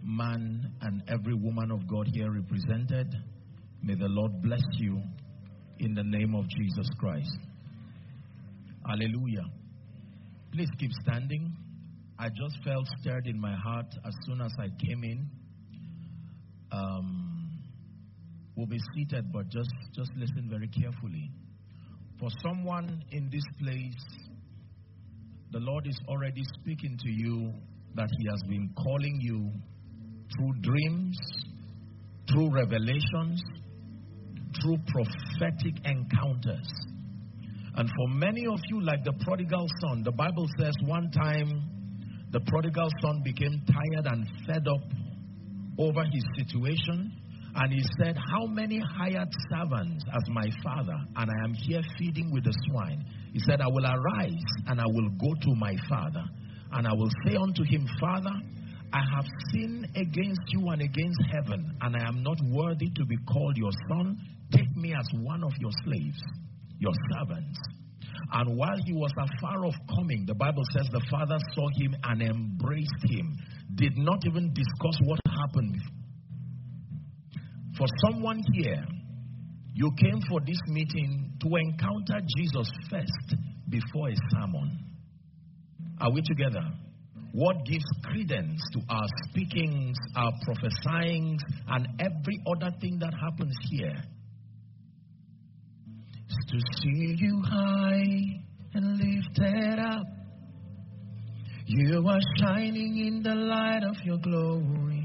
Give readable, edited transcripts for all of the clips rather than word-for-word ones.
man and every woman of God here represented, may the Lord bless you in the name of Jesus Christ. Hallelujah. Please keep standing. I just felt stirred in my heart as soon as I came in. We'll be seated, but just listen very carefully. For someone in this place, the Lord is already speaking to you that He has been calling you through dreams, through revelations, through prophetic encounters. And for many of you, like the prodigal son, the Bible says one time the prodigal son became tired and fed up over his situation. And he said, how many hired servants as my father, and I am here feeding with the swine? He said, I will arise and I will go to my father, and I will say unto him, Father, I have sinned against you and against heaven, and I am not worthy to be called your son. Take me as one of your slaves, your servants. And while he was afar off coming, the Bible says the father saw him and embraced him, did not even discuss what happened. For someone here, you came for this meeting to encounter Jesus first before a sermon. Are we together? What gives credence to our speakings, our prophesyings, and every other thing that happens here is to see you high and lifted up. You are shining in the light of your glory.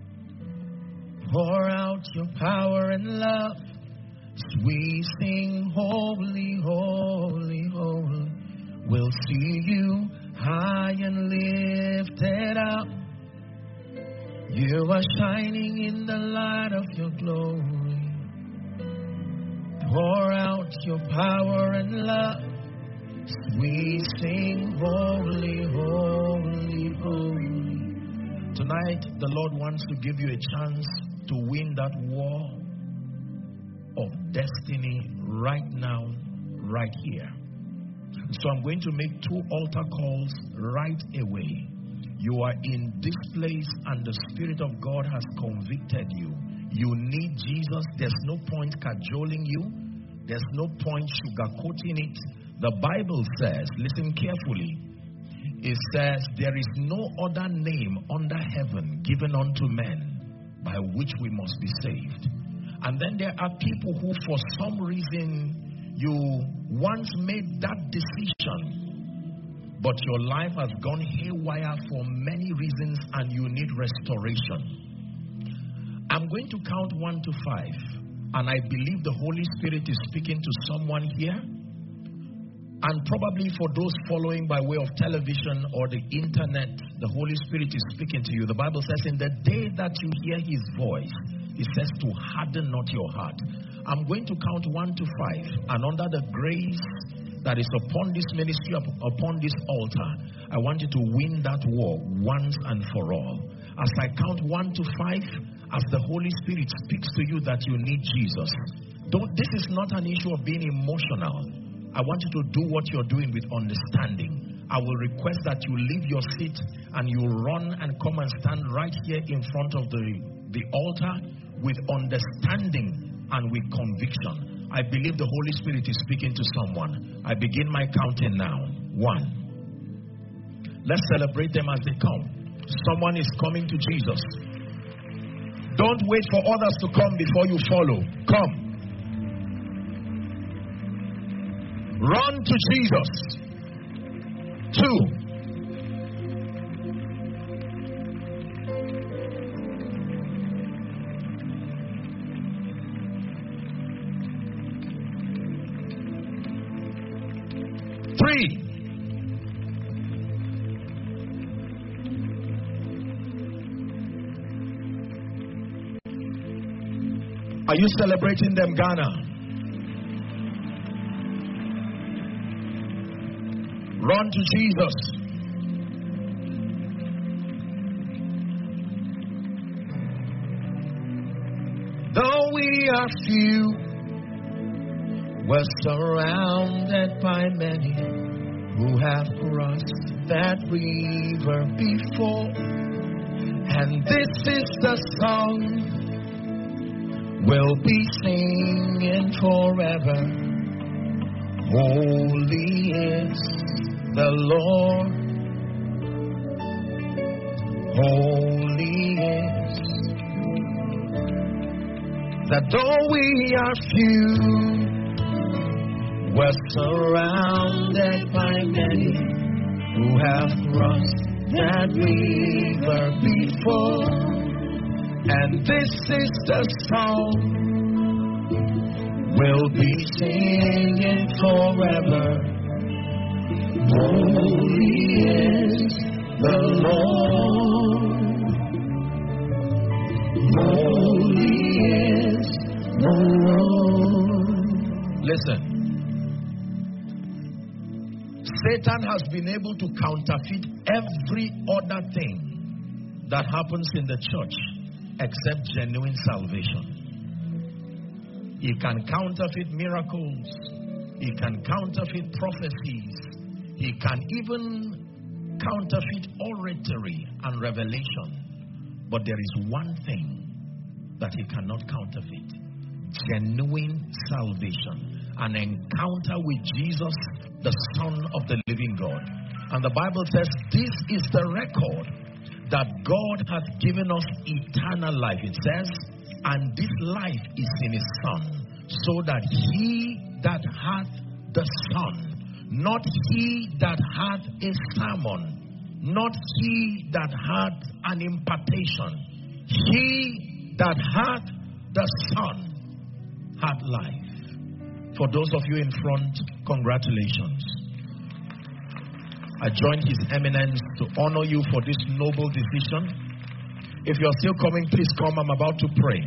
Pour out your power and love as we sing, holy, holy, holy. We'll see you high and lifted up. You are shining in the light of your glory. Pour out your power and love as we sing, holy, holy, holy. Tonight, the Lord wants to give you a chance to win that war of destiny right now, right here. So I'm going to make 2 altar calls right away. You are in this place and the Spirit of God has convicted you. You need Jesus. There's no point cajoling you. There's no point sugarcoating it. The Bible says, listen carefully, it says, there is no other name under heaven given unto men by which we must be saved. And then there are people who for some reason you once made that decision, but your life has gone haywire for many reasons and you need restoration. I'm going to count 1 to 5, and I believe the Holy Spirit is speaking to someone here. And probably for those following by way of television or the internet, the Holy Spirit is speaking to you. The Bible says, in the day that you hear His voice, it says to harden not your heart. I'm going to count 1 to 5. And under the grace that is upon this ministry, upon this altar, I want you to win that war once and for all. As I count 1 to 5, as the Holy Spirit speaks to you that you need Jesus. This is not an issue of being emotional. I want you to do what you're doing with understanding. I will request that you leave your seat and you run and come and stand right here in front of the altar with understanding and with conviction. I believe the Holy Spirit is speaking to someone. I begin my counting now. 1. Let's celebrate them as they come. Someone is coming to Jesus. Don't wait for others to come before you follow. Come. Run to Jesus. 2. Are you celebrating them, Ghana? Run to Jesus. Though we are few, we're surrounded by many who have crossed that river before, And this is the song we'll be singing forever. Holy is the Lord. Holy is. That though we are few, we're surrounded by many who have crossed that river before. And this is the song we'll be singing forever. Holy is the Lord. Holy is the Lord. Listen. Satan has been able to counterfeit every other thing that happens in the church except genuine salvation. He can counterfeit miracles. He can counterfeit prophecies. He can even counterfeit oratory and revelation. But there is one thing that he cannot counterfeit: genuine salvation. An encounter with Jesus, the Son of the living God. And the Bible says this is the record, that God hath given us eternal life. It says, and this life is in his Son, so that he that hath the Son, not he that hath a sermon, not he that hath an impartation, he that hath the Son hath life. For those of you in front, congratulations. I join His Eminence to honor you for this noble decision. If you're still coming, please come. I'm about to pray.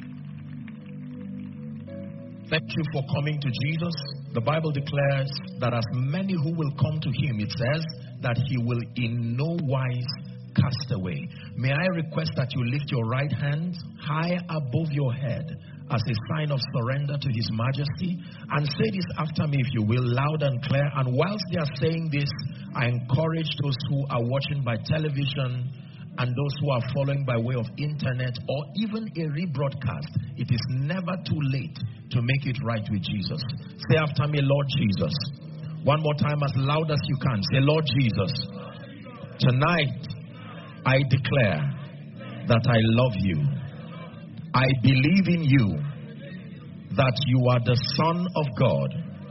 Thank you for coming to Jesus. The Bible declares that as many who will come to Him, it says that He will in no wise cast away. May I request that you lift your right hand high above your head as a sign of surrender to His Majesty, and say this after me, if you will, loud and clear. And whilst they are saying this, I encourage those who are watching by television and those who are following by way of internet or even a rebroadcast, it is never too late to make it right with Jesus. Say after me, Lord Jesus. One more time, as loud as you can. Say, Lord Jesus, tonight I declare that I love you. I believe in you, that you are the Son of God.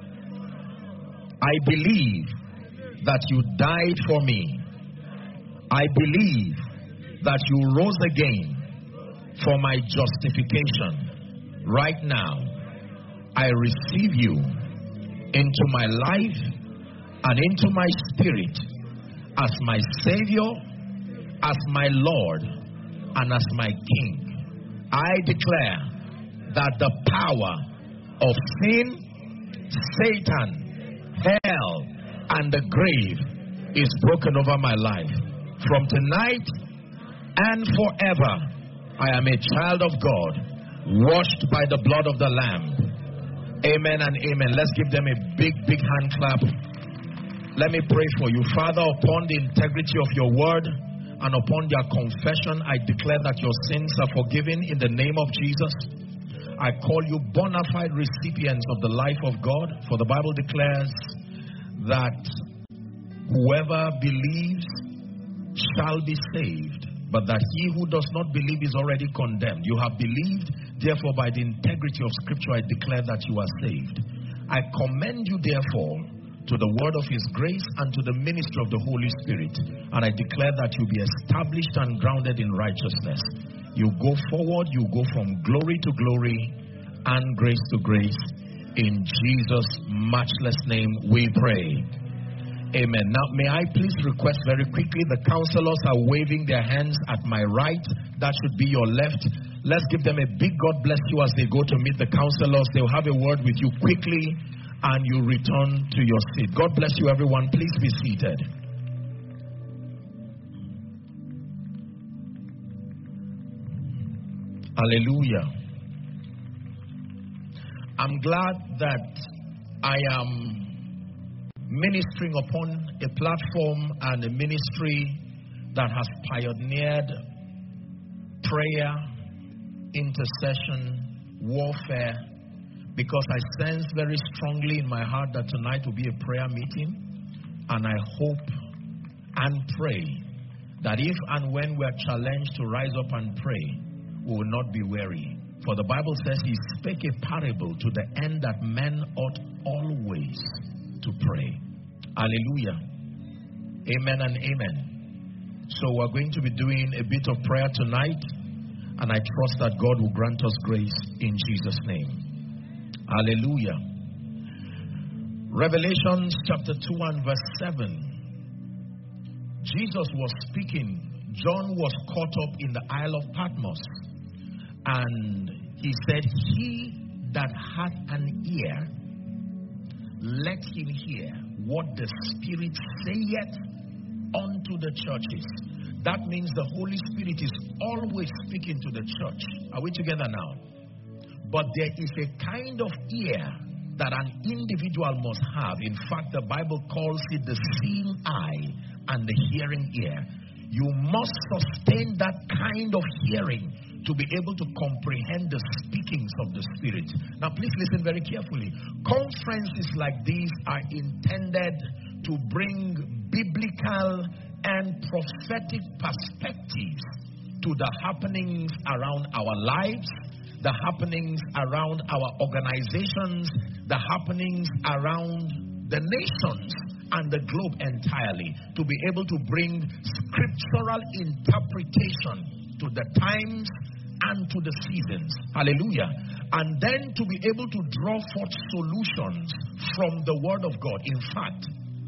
I believe that you died for me. I believe that you rose again for my justification. Right now, I receive you into my life and into my spirit as my Savior, as my Lord, and as my King. I declare that the power of sin, Satan, hell, and the grave is broken over my life. From tonight and forever, I am a child of God, washed by the blood of the Lamb. Amen and amen. Let's give them a big, big hand clap. Let me pray for you. Father, upon the integrity of your word, and upon their confession, I declare that your sins are forgiven in the name of Jesus. I call you bona fide recipients of the life of God, for the Bible declares that whoever believes shall be saved, but that he who does not believe is already condemned. You have believed, therefore by the integrity of Scripture I declare that you are saved. I commend you therefore to the word of His grace and to the ministry of the Holy Spirit. And I declare that you be established and grounded in righteousness. You go forward, you go from glory to glory and grace to grace. In Jesus' matchless name we pray. Amen. Now, may I please request very quickly, the counselors are waving their hands at my right. That should be your left. Let's give them a big God bless you as they go to meet the counselors. They'll have a word with you quickly, and you return to your seat. God bless you, everyone. Please be seated. Hallelujah. I'm glad that I am ministering upon a platform and a ministry that has pioneered prayer, intercession, warfare, because I sense very strongly in my heart that tonight will be a prayer meeting, and I hope and pray that if and when we are challenged to rise up and pray, we will not be weary. For the Bible says he spake a parable to the end that men ought always to pray. Hallelujah. Amen and amen. So we're going to be doing a bit of prayer tonight, and I trust that God will grant us grace in Jesus' name. Hallelujah. Revelation chapter 2 and verse 7. Jesus was speaking. John was caught up in the Isle of Patmos. And he said, he that hath an ear, let him hear what the Spirit saith unto the churches. That means the Holy Spirit is always speaking to the church. Are we together now? But there is a kind of ear that an individual must have. In fact, the Bible calls it the seeing eye and the hearing ear. You must sustain that kind of hearing to be able to comprehend the speakings of the Spirit. Now, please listen very carefully. Conferences like these are intended to bring biblical and prophetic perspectives to the happenings around our lives, the happenings around our organizations, the happenings around the nations and the globe entirely, to be able to bring scriptural interpretation to the times and to the seasons. Hallelujah. And then to be able to draw forth solutions from the Word of God. In fact,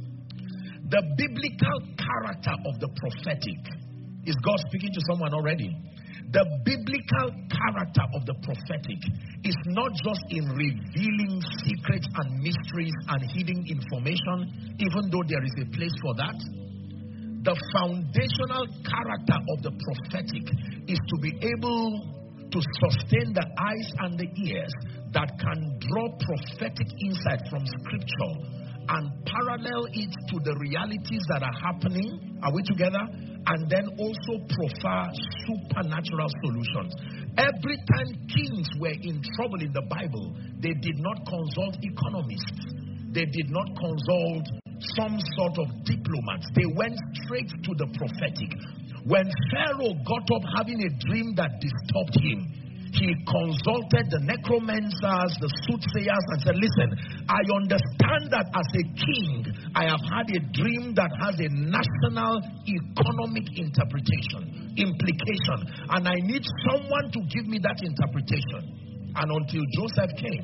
the biblical character of the prophetic, is God speaking to someone already? The biblical character of the prophetic is not just in revealing secrets and mysteries and hidden information, even though there is a place for that. The foundational character of the prophetic is to be able to sustain the eyes and the ears that can draw prophetic insight from Scripture and parallel it to the realities that are happening. Are we together? And then also proffer supernatural solutions. Every time kings were in trouble in the Bible, they did not consult economists. They did not consult some sort of diplomats. They went straight to the prophetic. When Pharaoh got up having a dream that disturbed him, he consulted the necromancers, the soothsayers, and said, listen, I understand that as a king, I have had a dream that has a national economic implication, and I need someone to give me that interpretation. And until Joseph came,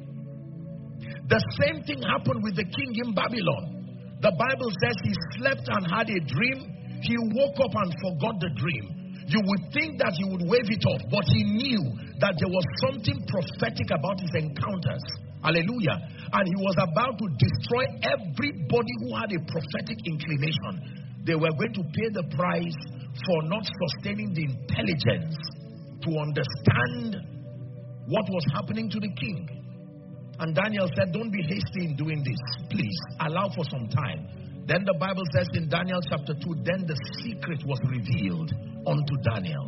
the same thing happened with the king in Babylon. The Bible says he slept and had a dream. He woke up and forgot the dream. You would think that he would wave it off, but he knew that there was something prophetic about his encounters. Hallelujah. And he was about to destroy everybody who had a prophetic inclination. They were going to pay the price for not sustaining the intelligence to understand what was happening to the king. And Daniel said, don't be hasty in doing this. Please, allow for some time. Then the Bible says in Daniel chapter 2, then the secret was revealed unto Daniel.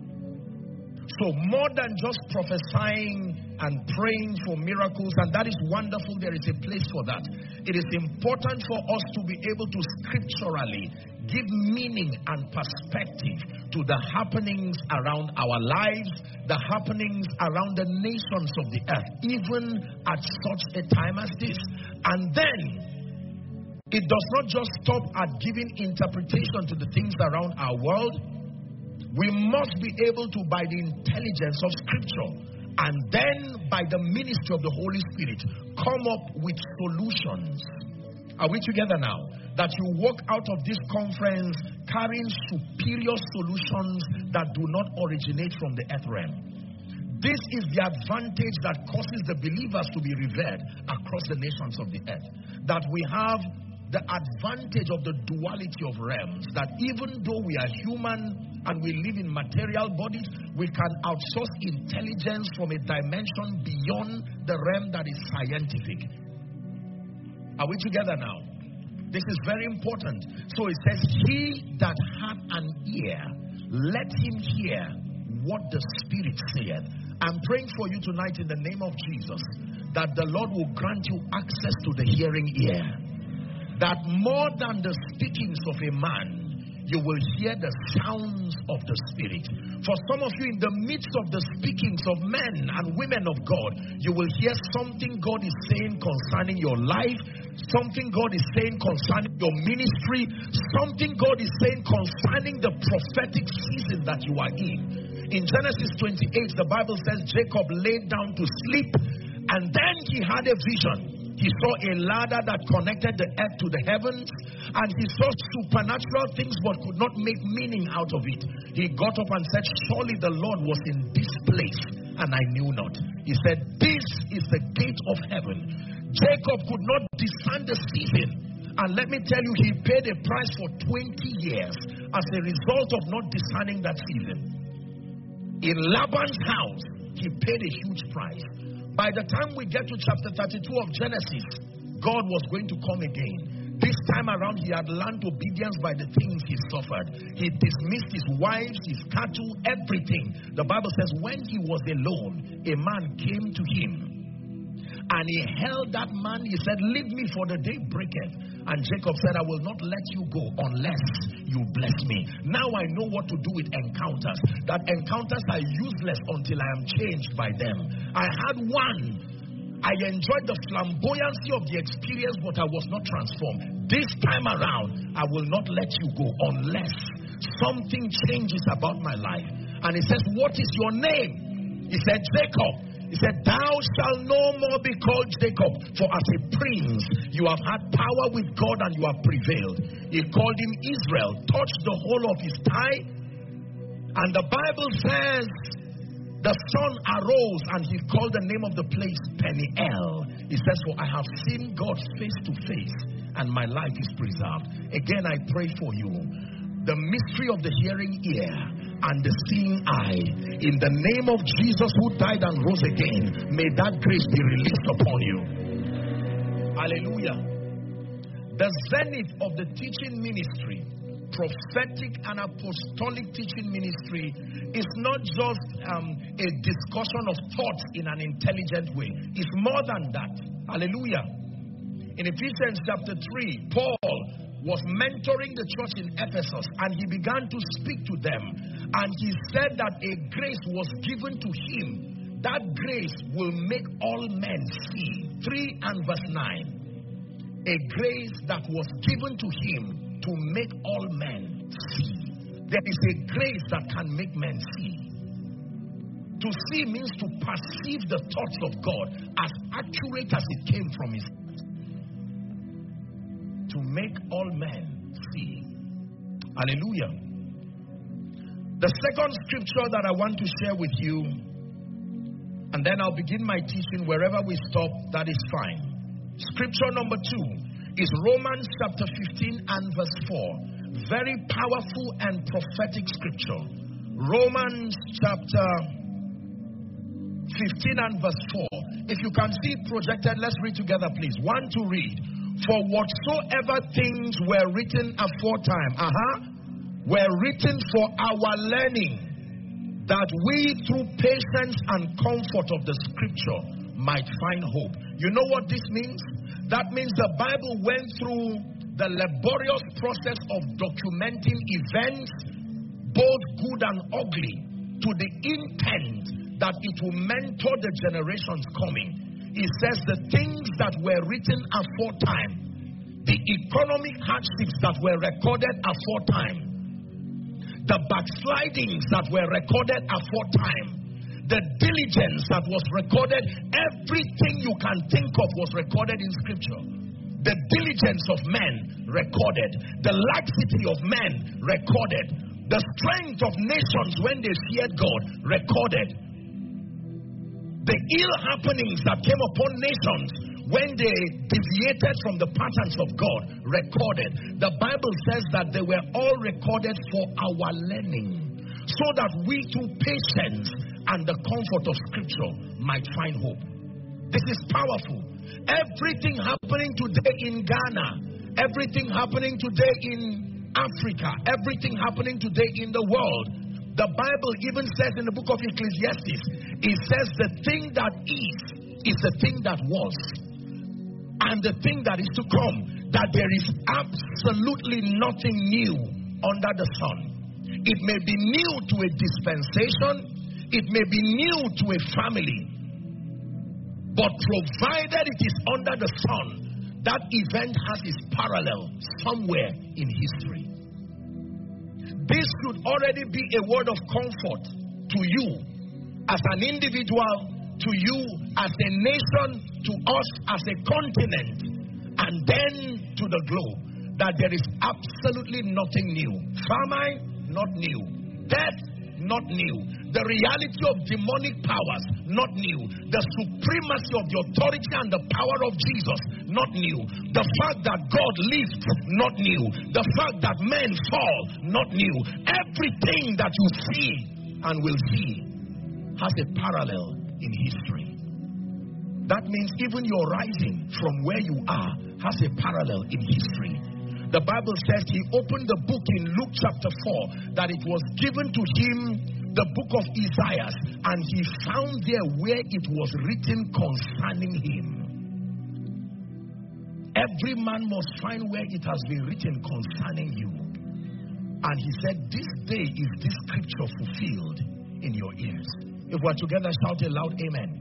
So more than just prophesying and praying for miracles, and that is wonderful, there is a place for that. It is important for us to be able to scripturally give meaning and perspective to the happenings around our lives, the happenings around the nations of the earth, even at such a time as this. And then it does not just stop at giving interpretation to the things around our world. We must be able to, by the intelligence of Scripture, and then by the ministry of the Holy Spirit, come up with solutions. Are we together now? That you walk out of this conference carrying superior solutions that do not originate from the earth realm. This is the advantage that causes the believers to be revered across the nations of the earth. That we have the advantage of the duality of realms, that even though we are human and we live in material bodies, we can outsource intelligence from a dimension beyond the realm that is scientific. Are we together now? This is very important. So it says, he that hath an ear, let him hear what the Spirit saith. I'm praying for you tonight in the name of Jesus, that the Lord will grant you access to the hearing ear. That more than the speakings of a man, you will hear the sounds of the Spirit. For some of you, in the midst of the speakings of men and women of God, you will hear something God is saying concerning your life, something God is saying concerning your ministry, something God is saying concerning the prophetic season that you are in. In Genesis 28, the Bible says Jacob laid down to sleep, and then he had a vision. He saw a ladder that connected the earth to the heavens, and he saw supernatural things but could not make meaning out of it. He got up and said, surely the Lord was in this place, and I knew not. He said, this is the gate of heaven. Jacob could not discern the season, and let me tell you, he paid a price for 20 years as a result of not discerning that season. In Laban's house, he paid a huge price. By the time we get to chapter 32 of Genesis, God was going to come again. This time around, he had learned obedience by the things he suffered. He dismissed his wives, his cattle, everything. The Bible says when he was alone, a man came to him. And he held that man, he said, leave me, for the day breaketh. And Jacob said, I will not let you go unless you bless me. Now I know what to do with encounters. That encounters are useless until I am changed by them. I had one. I enjoyed the flamboyancy of the experience, but I was not transformed. This time around, I will not let you go unless something changes about my life. And he says, what is your name? He said, Jacob. He said, thou shalt no more be called Jacob, for as a prince you have had power with God and you have prevailed. He called him Israel, touched the whole of his thigh, and the Bible says the sun arose and he called the name of the place Peniel. He says, for I have seen God face to face and my life is preserved. Again, I pray for you, the mystery of the hearing ear and the seeing eye, in the name of Jesus who died and rose again, may that grace be released upon you. Hallelujah. The zenith of the teaching ministry, prophetic and apostolic teaching ministry, is not just a discussion of thoughts in an intelligent way. It's more than that. Hallelujah. In Ephesians chapter 3, Paul was mentoring the church in Ephesus, and he began to speak to them. And he said that a grace was given to him. That grace will make all men see. 3 and verse 9. A grace that was given to him to make all men see. There is a grace that can make men see. To see means to perceive the thoughts of God as accurate as it came from his heart. To make all men see. Hallelujah. The second scripture that I want to share with you, and then I'll begin my teaching. Wherever we stop, that is fine. Scripture number 2 is Romans chapter 15 and verse 4. Very powerful and prophetic scripture. Romans chapter 15 and verse 4. If you can see it projected, let's read together, please. 1 to read. For whatsoever things were written aforetime, were written for our learning, that we through patience and comfort of the scripture might find hope. You know what this means? That means the Bible went through the laborious process of documenting events, both good and ugly, to the intent that it will mentor the generations coming. It says the things that were written aforetime, the economic hardships that were recorded aforetime, the backslidings that were recorded aforetime, the diligence that was recorded, everything you can think of was recorded in scripture. The diligence of men recorded, the laxity of men recorded, the strength of nations when they feared God recorded, the ill happenings that came upon nations when they deviated from the patterns of God recorded. The Bible says that they were all recorded for our learning, so that we through patience and the comfort of scripture might find hope. This is powerful. Everything happening today in Ghana, everything happening today in Africa, everything happening today in the world, The Bible even says in the book of Ecclesiastes, it says the thing that is the thing that was, and the thing that is to come, that there is absolutely nothing new under the sun. It may be new to a dispensation, it may be new to a family, but provided it is under the sun, that event has its parallel somewhere in history. This should already be a word of comfort to you as an individual, to you as a nation, to us as a continent, and then to the globe, that there is absolutely nothing new. Famine, not new. Death, not new. The reality of demonic powers, not new. The supremacy of the authority and the power of Jesus, not new. The fact that God lives, not new. The fact that men fall, not new. Everything that you see and will see has a parallel in history. That means even your rising from where you are has a parallel in history. The Bible says he opened the book in Luke chapter 4, that it was given to him, the book of Isaiah, and he found there where it was written concerning him. Every man must find where it has been written concerning you. And he said, this day is this scripture fulfilled in your ears. If we're together, shout a loud amen.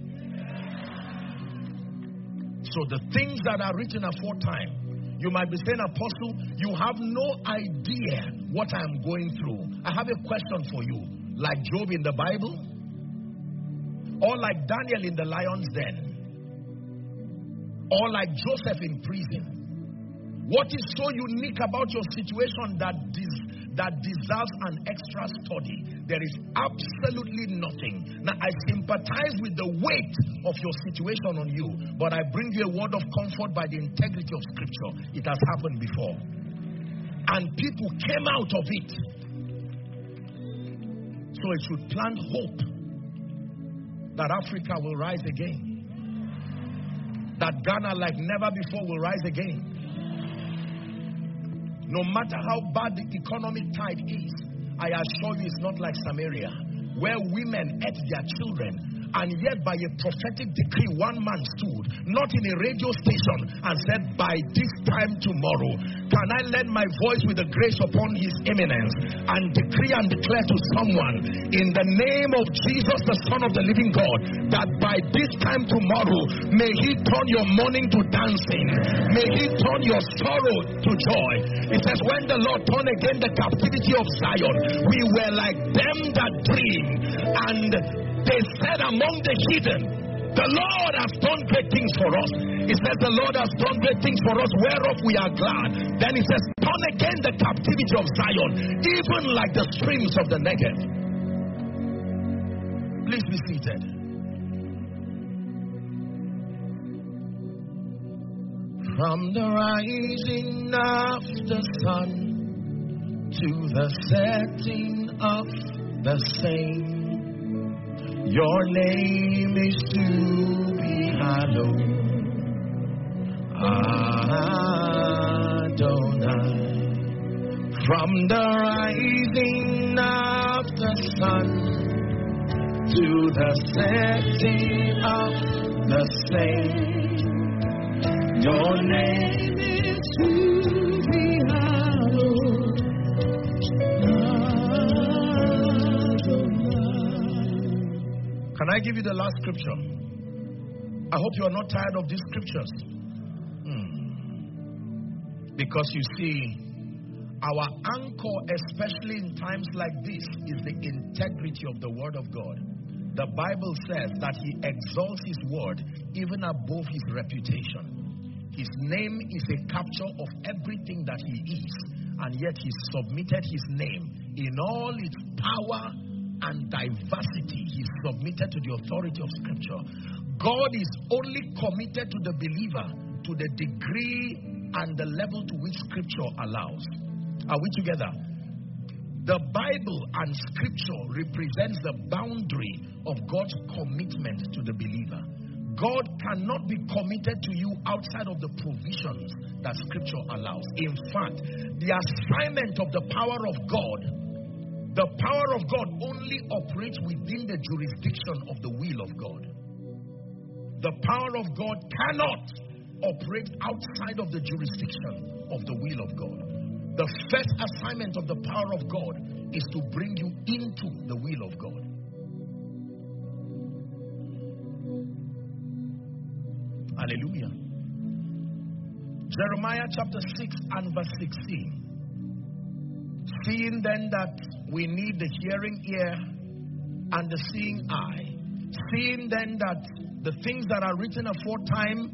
So the things that are written aforetime, you might be saying, Apostle, you have no idea what I am going through. I have a question for you. Like Job in the Bible? Or like Daniel in the lion's den? Or like Joseph in prison? What is so unique about your situation that deserves an extra study? There is absolutely nothing. Now, I sympathize with the weight of your situation on you, but I bring you a word of comfort by the integrity of Scripture. It has happened before. And people came out of it. So it should plant hope that Africa will rise again. That Ghana, like never before, will rise again. No matter how bad the economic tide is, I assure you it's not like Samaria, where women ate their children, and yet by a prophetic decree, one man stood, not in a radio station, and said, by this time tomorrow, can I lend my voice with the grace upon his eminence and decree and declare to someone, in the name of Jesus, the Son of the living God, that by this time tomorrow, may he turn your mourning to dancing, may he turn your sorrow to joy. It says, when the Lord turned again the captivity of Zion, we were like them that dream, and they said among the heathen, the Lord has done great things for us. It says the Lord has done great things for us, whereof we are glad. Then it says, turn again the captivity of Zion, even like the streams of the Negev. Please be seated. From the rising of the sun to the setting of the same, your name is to be hallowed, Adonai. From the rising of the sun to the setting of the same, your name is to be hallowed, Adonai. Can I give you the last scripture? I hope you are not tired of these scriptures. Because you see, our anchor, especially in times like this, is the integrity of the Word of God. The Bible says that he exalts his word even above his reputation. His name is a capture of everything that he is, and yet he submitted his name in all its power and diversity. He submitted to the authority of Scripture. God is only committed to the believer to the degree and the level to which Scripture allows. Are we together? The Bible and Scripture represents the boundary of God's commitment to the believer. God cannot be committed to you outside of the provisions that Scripture allows. In fact, the assignment of the power of God The power of God only operates within the jurisdiction of the will of God. The power of God cannot operate outside of the jurisdiction of the will of God. The first assignment of the power of God is to bring you into the will of God. Hallelujah. Jeremiah chapter 6 and verse 16. Seeing then that we need the hearing ear and the seeing eye. Seeing then that the things that are written aforetime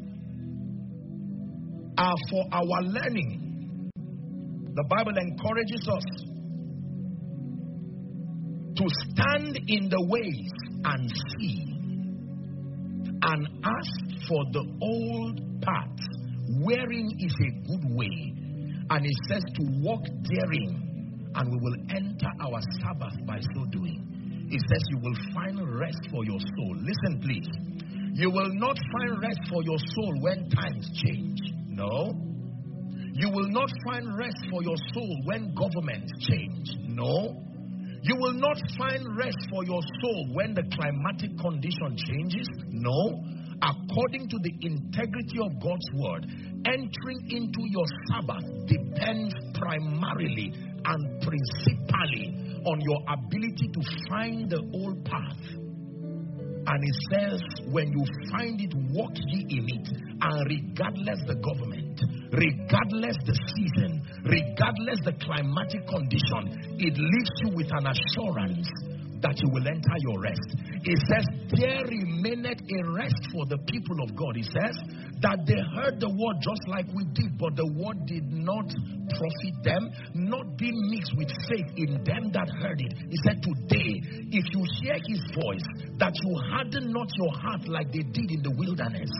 are for our learning. The Bible encourages us to stand in the ways and see and ask for the old path, wherein is a good way. And it says to walk therein, and we will enter our Sabbath by so doing. It says you will find rest for your soul. Listen, please. You will not find rest for your soul when times change. No. You will not find rest for your soul when governments change. No. You will not find rest for your soul when the climatic condition changes. No. According to the integrity of God's word, entering into your Sabbath depends primarily and principally on your ability to find the old path. And it says, when you find it, walk ye in it. And regardless the government, regardless the season, regardless the climatic condition, it leaves you with an assurance that you will enter your rest. It says, there remaineth a rest for the people of God. It says that they heard the word just like we did, but the word did not profit them, not being mixed with faith in them that heard it. He said, today, if you hear his voice, that you harden not your heart like they did in the wilderness.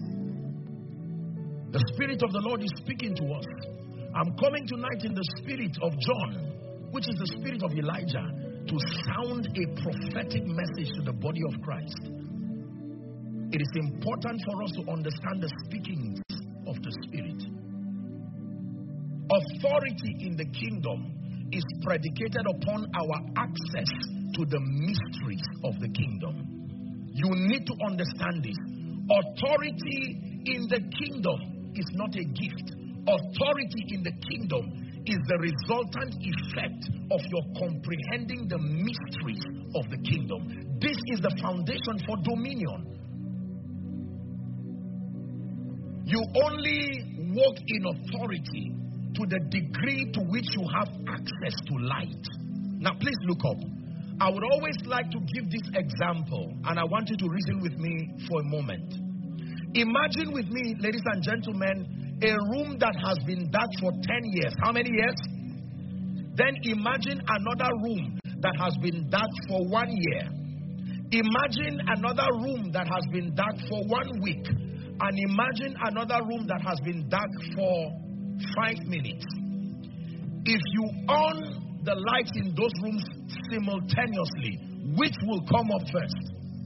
The Spirit of the Lord is speaking to us. I'm coming tonight in the spirit of John, which is the spirit of Elijah, to sound a prophetic message to the body of Christ. It is important for us to understand the speakings of the Spirit. Authority in the kingdom is predicated upon our access to the mysteries of the kingdom. You need to understand this. Authority in the kingdom is not a gift. Authority in the kingdom is the resultant effect of your comprehending the mysteries of the kingdom. This is the foundation for dominion. You only walk in authority to the degree to which you have access to light. Now please look up. I would always like to give this example, and I want you to reason with me for a moment. Imagine with me, ladies and gentlemen, a room that has been dark for 10 years. How many years? Then imagine another room that has been dark for 1 year. Imagine another room that has been dark for 1 week. And imagine another room that has been dark for 5 minutes. If you on the lights in those rooms simultaneously, which will come up first?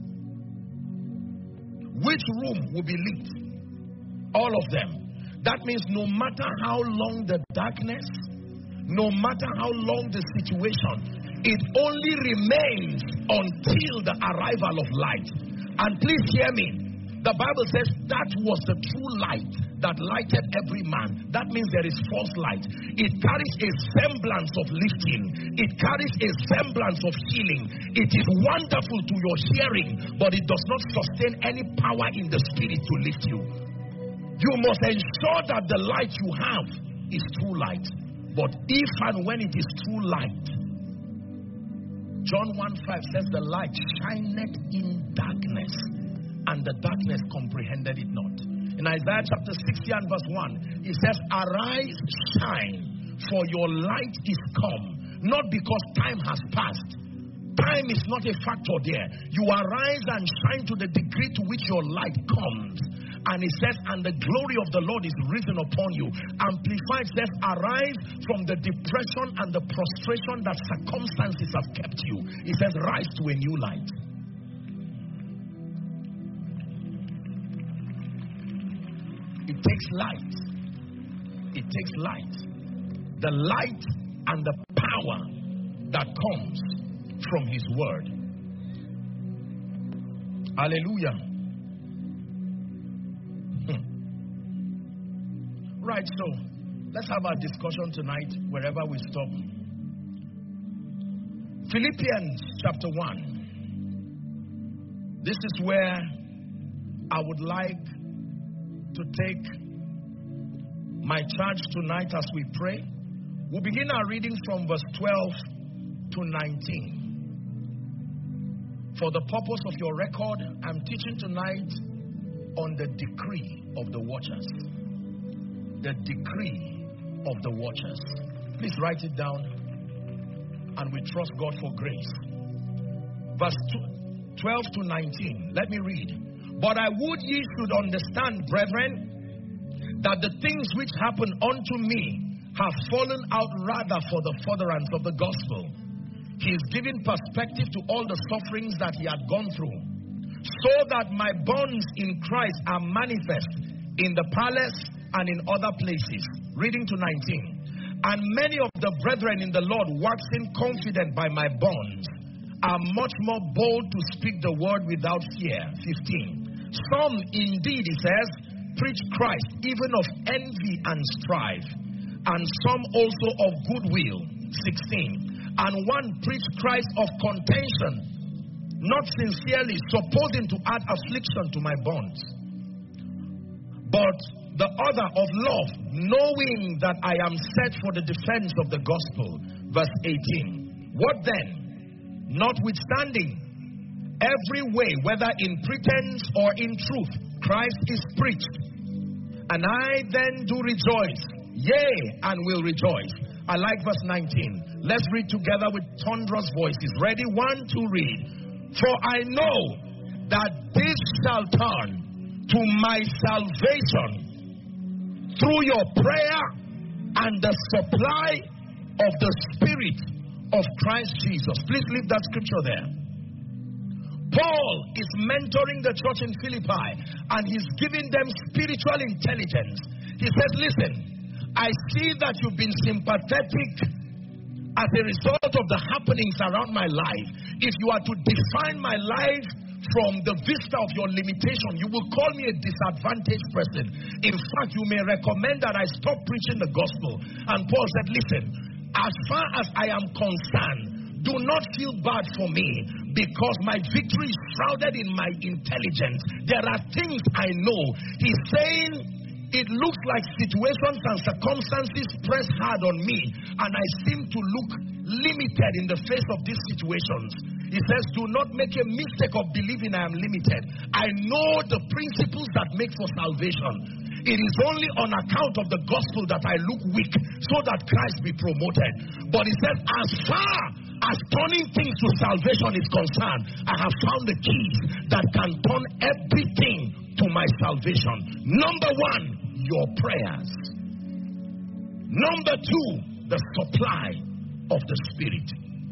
Which room will be lit? All of them. That means no matter how long the darkness, no matter how long the situation, it only remains until the arrival of light. And please hear me. The Bible says that was the true light that lighted every man. That means there is false light. It carries a semblance of lifting. It carries a semblance of healing. It is wonderful to your hearing, but it does not sustain any power in the spirit to lift you. You must ensure that the light you have is true light. But if and when it is true light, John 1:5 says the light shineth in darkness, and the darkness comprehended it not. In Isaiah chapter 60 and verse 1, it says, arise, shine, for your light is come. Not because time has passed. Time is not a factor there. You arise and shine to the degree to which your light comes. And it says, and the glory of the Lord is risen upon you. Amplified says, arise from the depression and the prostration that circumstances have kept you. It says, rise to a new light. It takes light. It takes light. The light and the power that comes from his word. Hallelujah. Right, so let's have our discussion tonight wherever we stop. Philippians chapter 1. This is where I would like to take my charge tonight as we pray. We'll begin our reading from verse 12 to 19. For the purpose of your record, I'm teaching tonight on the decree of the watchers. The decree of the watchers. Please write it down, and we trust God for grace. Verse 12 to 19. Let me read. But I would ye should understand, brethren, that the things which happen unto me have fallen out rather for the furtherance of the gospel. He is giving perspective to all the sufferings that he had gone through, so that my bonds in Christ are manifest in the palace and in other places. Reading to 19. And many of the brethren in the Lord, waxing confident by my bonds, are much more bold to speak the word without fear. 15. Some indeed, he says, preach Christ even of envy and strife, and some also of goodwill. 16. And one preached Christ of contention, not sincerely, supposing to add affliction to my bonds. But the other of love, knowing that I am set for the defense of the gospel. Verse 18. What then? Notwithstanding, every way, whether in pretense or in truth, Christ is preached. And I then do rejoice, yea, and will rejoice. I like verse 19. Let's read together with thunderous voices. Ready? 1, 2, read. For I know that this shall turn to my salvation through your prayer and the supply of the Spirit of Christ Jesus. Please leave that scripture there. Paul is mentoring the church in Philippi, and he's giving them spiritual intelligence. He says, listen, I see that you've been sympathetic as a result of the happenings around my life. If you are to define my life from the vista of your limitation, you will call me a disadvantaged person. In fact, you may recommend that I stop preaching the gospel. And Paul said, listen, as far as I am concerned, do not feel bad for me, because my victory is shrouded in my intelligence. There are things I know. He's saying, it looks like situations and circumstances press hard on me, and I seem to look limited in the face of these situations. He says, do not make a mistake of believing I am limited. I know the principles that make for salvation. It is only on account of the gospel that I look weak, so that Christ be promoted. But he says, as far as turning things to salvation is concerned, I have found the keys that can turn everything to my salvation. Number 1, your prayers. Number 2, the supply of the Spirit.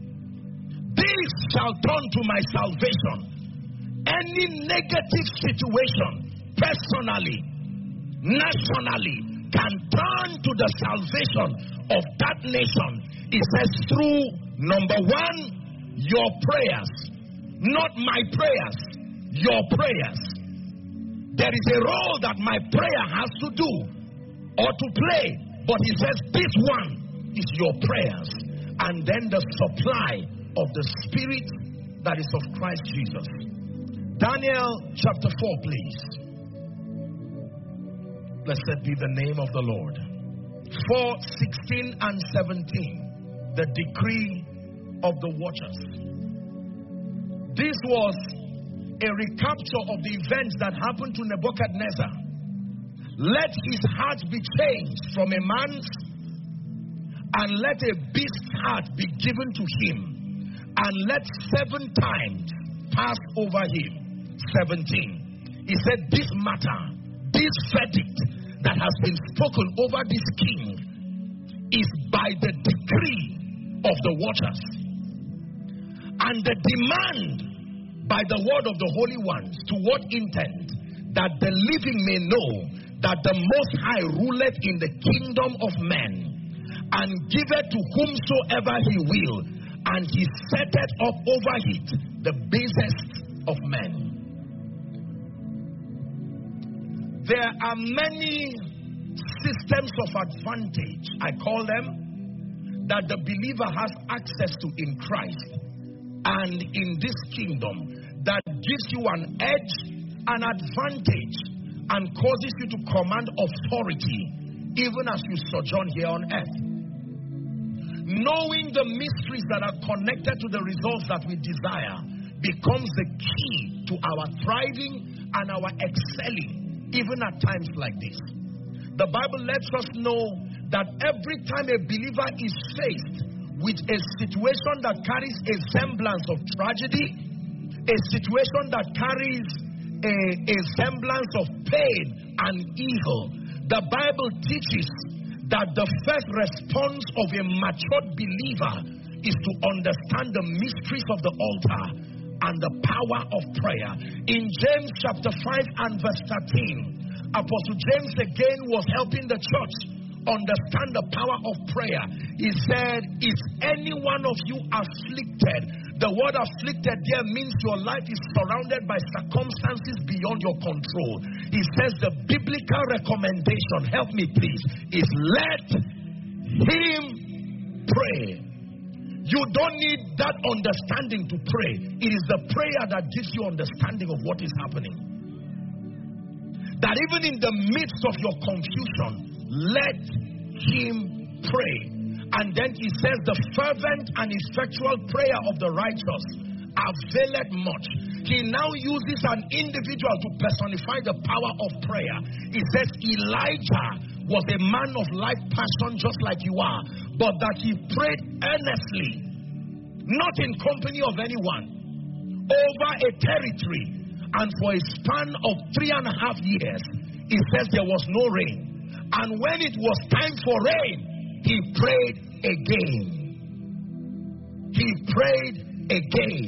This shall turn to my salvation. Any negative situation, personally, nationally, can turn to the salvation of that nation. It says through, number 1, your prayers. Not my prayers, your prayers. There is a role that my prayer has to do or to play, but he says this one is your prayers, and then the supply of the Spirit that is of Christ Jesus. Daniel chapter 4, please. Blessed be the name of the Lord. 4:16 and 17, the decree of the watchers. This was a recapture of the events that happened to Nebuchadnezzar. Let his heart be changed from a man's, and let a beast's heart be given to him, and let 7 times pass over him. 17. He said, this matter, this verdict that has been spoken over this king is by the decree of the watchers, and the demand by the word of the holy ones. To what intent? That the living may know that the Most High ruleth in the kingdom of men, and giveth to whomsoever he will, and he setteth up over it the basest of men. There are many systems of advantage, I call them, that the believer has access to in Christ and in this kingdom, that gives you an edge, an advantage, and causes you to command authority even as you sojourn here on earth. Knowing the mysteries that are connected to the results that we desire becomes the key to our thriving and our excelling, even at times like this. The Bible lets us know that every time a believer is faced with a situation that carries a semblance of tragedy, a situation that carries a semblance of pain and evil, the Bible teaches that the first response of a matured believer is to understand the mysteries of the altar and the power of prayer. In James chapter 5 and verse 13, Apostle James again was helping the church understand the power of prayer. He said, is any one of you afflicted? The word afflicted there means your life is surrounded by circumstances beyond your control. He says the biblical recommendation, help me please, is let him pray. You don't need that understanding to pray. It is the prayer that gives you understanding of what is happening. That even in the midst of your confusion, let him pray. And then he says the fervent and effectual prayer of the righteous availeth much. He now uses an individual to personify the power of prayer. He says Elijah was a man of like passion just like you are, but that he prayed earnestly, not in company of anyone, over a territory. And for a span of 3.5 years, he says there was no rain. And when it was time for rain, he prayed again. He prayed again.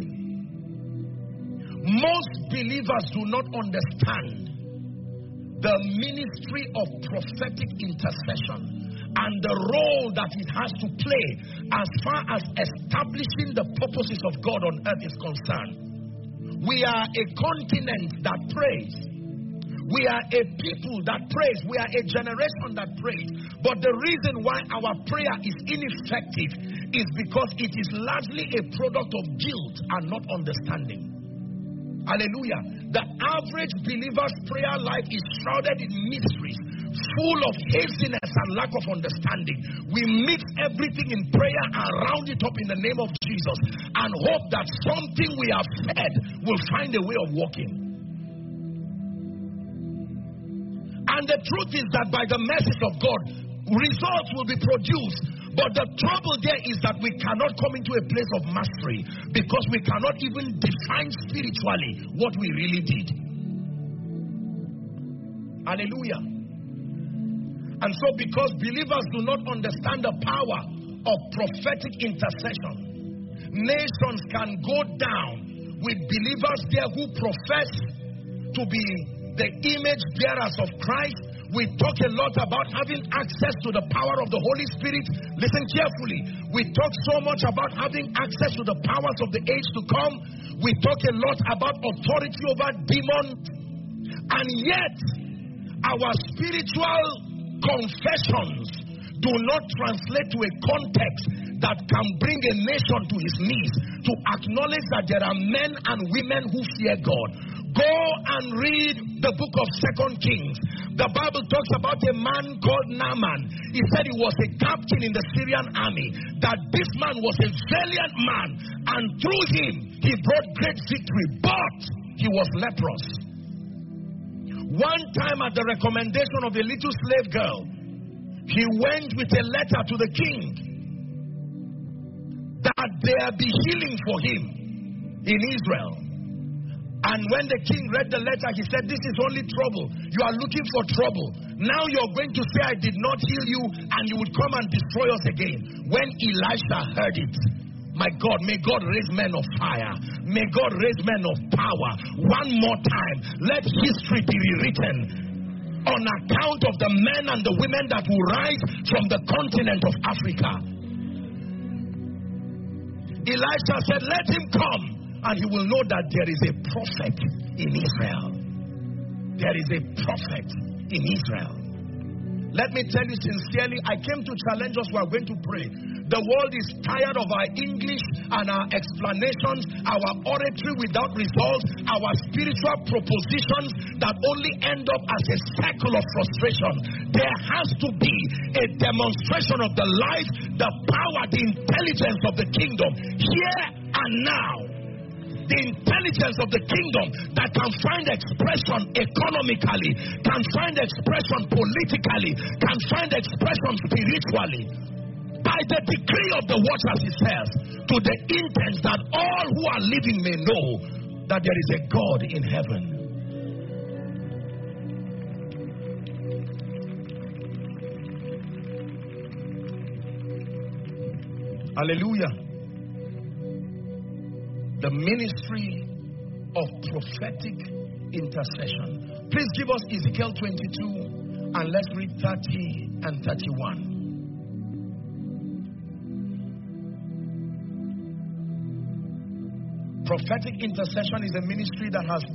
Most believers do not understand the ministry of prophetic intercession and the role that it has to play as far as establishing the purposes of God on earth is concerned. We are a continent that prays. We are a people that prays. We are a generation that prays. But the reason why our prayer is ineffective is because it is largely a product of guilt and not understanding. Hallelujah. The average believer's prayer life is shrouded in mysteries, full of hastiness and lack of understanding. We mix everything in prayer and round it up in the name of Jesus and hope that something we have fed will find a way of working. And the truth is that by the mercies of God, results will be produced. But the trouble there is that we cannot come into a place of mastery because we cannot even define spiritually what we really did. Hallelujah. And so because believers do not understand the power of prophetic intercession, nations can go down with believers there who profess to be the image bearers of Christ. We talk a lot about having access to the power of the Holy Spirit. Listen carefully. We talk so much about having access to the powers of the age to come. We talk a lot about authority over demons. And yet, our spiritual confessions do not translate to a context that can bring a nation to his knees to acknowledge that there are men and women who fear God. Go and read the book of 2 Kings. The Bible talks about a man called Naaman. He said he was a captain in the Syrian army. That this man was a valiant man. And through him, he brought great victory. But he was leprous. One time at the recommendation of a little slave girl, he went with a letter to the king that there be healing for him in Israel. And when the king read the letter, he said, this is only trouble. You are looking for trouble. Now you're going to say, I did not heal you, and you would come and destroy us again. When Elisha heard it, my God, may God raise men of fire. May God raise men of power. One more time, let history be rewritten on account of the men and the women that will rise from the continent of Africa. Elisha said, let him come, and he will know that there is a prophet in Israel. There is a prophet in Israel. Let me tell you sincerely, I came to challenge us. We are going to pray. The world is tired of our English and our explanations, our oratory without results, our spiritual propositions that only end up as a cycle of frustration. There has to be a demonstration of the life, the power, the intelligence of the kingdom here and now. The intelligence of the kingdom that can find expression economically, can find expression politically, can find expression spiritually. By the decree of the watchers, it says, to the intent that all who are living may know that there is a God in heaven. Hallelujah. The ministry of prophetic intercession. Please give us Ezekiel 22 and let's read 30 and 31. Prophetic intercession is a ministry that has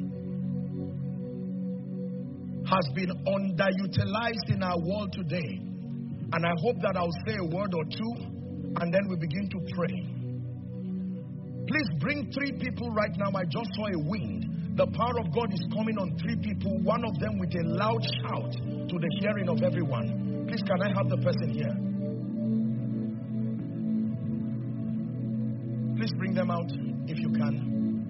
been underutilized in our world today. And I hope that I'll say a word or two and then we begin to pray. Please bring 3 people right now. I just saw a wind. The power of God is coming on 3 people. One of them with a loud shout to the hearing of everyone. Please, can I have the person here? Please bring them out if you can.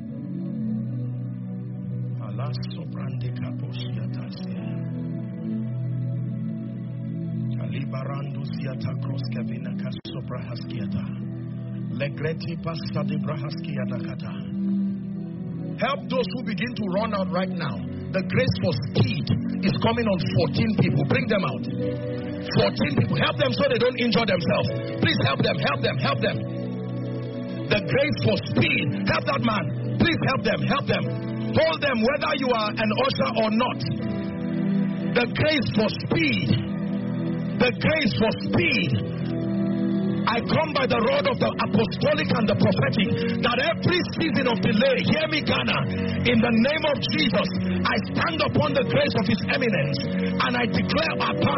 Help those who begin to run out right now. The grace for speed is coming on 14 people. Bring them out. 14 people. Help them so they don't injure themselves. Please help them. Help them. Help them. The grace for speed. Help that man. Please help them. Help them. Hold them whether you are an usher or not. The grace for speed. The grace for speed. I come by the rod of the apostolic and the prophetic, that every season of delay, hear me, Ghana, in the name of Jesus, I stand upon the grace of His eminence and I declare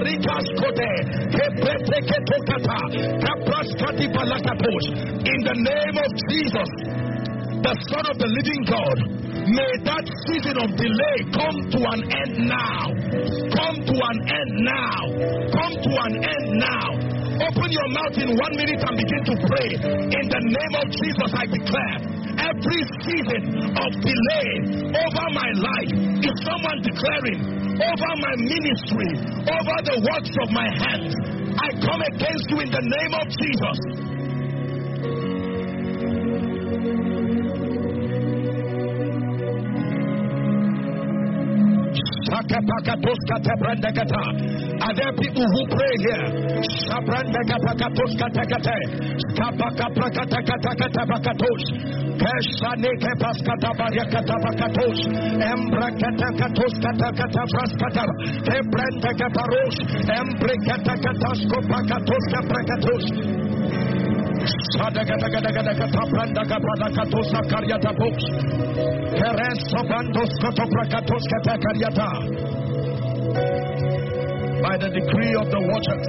in the name of Jesus, the Son of the living God. May that season of delay come to an end now. Come to an end now. Come to an end now. Open your mouth in 1 minute and begin to pray. In the name of Jesus, I declare every season of delay over my life, is someone declaring over my ministry, over the works of my hands, I come against you in the name of Jesus. Are there people who pray here? By the decree of the watchers,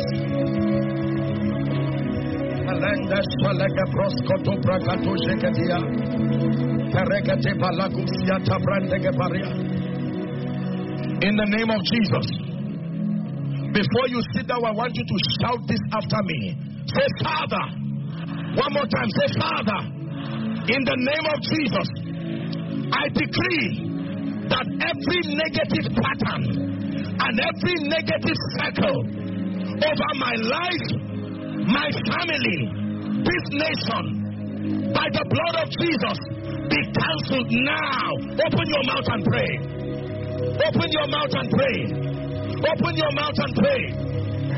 in the name of Jesus, before you sit down, I want you to shout this after me. Say, Father. One more time, say, Father, in the name of Jesus, I decree that every negative pattern and every negative cycle over my life, my family, this nation, by the blood of Jesus, be cancelled now. Open your mouth and pray. Open your mouth and pray. Open your mouth and pray.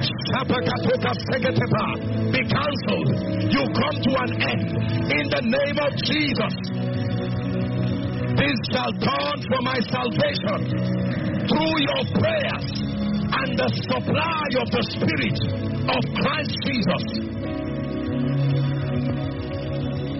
Be cancelled. You come to an end in the name of Jesus. This shall turn for my salvation through your prayers and the supply of the Spirit of Christ Jesus.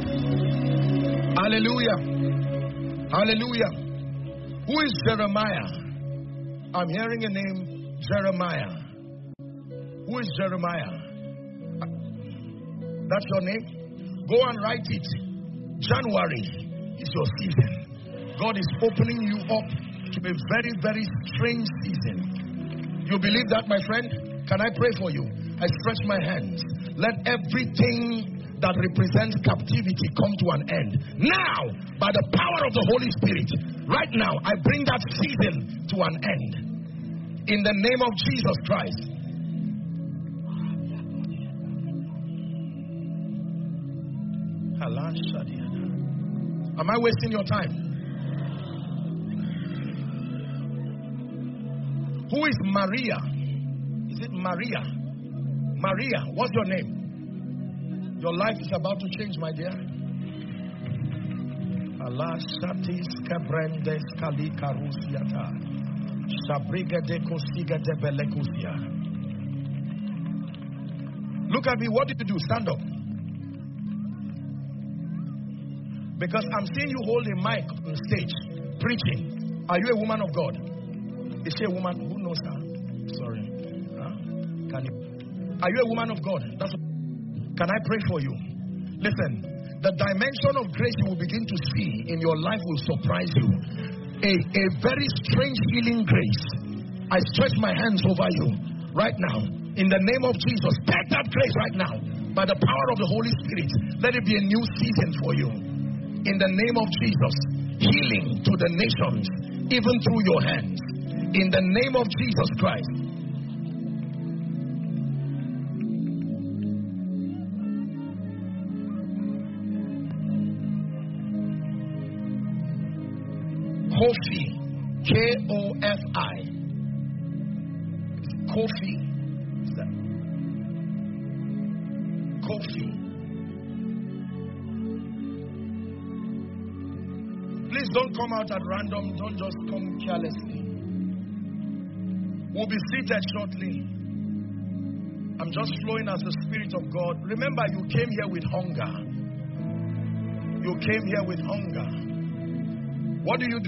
Hallelujah. Hallelujah. Who is Jeremiah? I'm hearing a name, Jeremiah. Who is Jeremiah? That's your name? Go and write it. January is your season. God is opening you up to a very, very strange season. You believe that, my friend? Can I pray for you? I stretch my hands. Let everything that represents captivity come to an end. Now, by the power of the Holy Spirit, right now, I bring that season to an end. In the name of Jesus Christ. Am I wasting your time? Who is Maria? Is it Maria? Maria, what's your name? Your life is about to change, my dear. Look at me. What did you do? Stand up. Because I'm seeing you hold a mic on stage, preaching. Are you a woman of God? Is she a woman? Who knows her? Sorry. Are you a woman of God? Can I pray for you? Listen, the dimension of grace you will begin to see in your life will surprise you. A very strange healing grace. I stretch my hands over you right now. In the name of Jesus, take that grace right now. By the power of the Holy Spirit, let it be a new season for you. In the name of Jesus, healing to the nations, even through your hands. In the name of Jesus Christ. Kofi, K-O-F-I. Kofi. Kofi. Please don't come out at random. Don't just come carelessly. We'll be seated shortly. I'm just flowing as the Spirit of God. Remember, you came here with hunger. You came here with hunger. What do?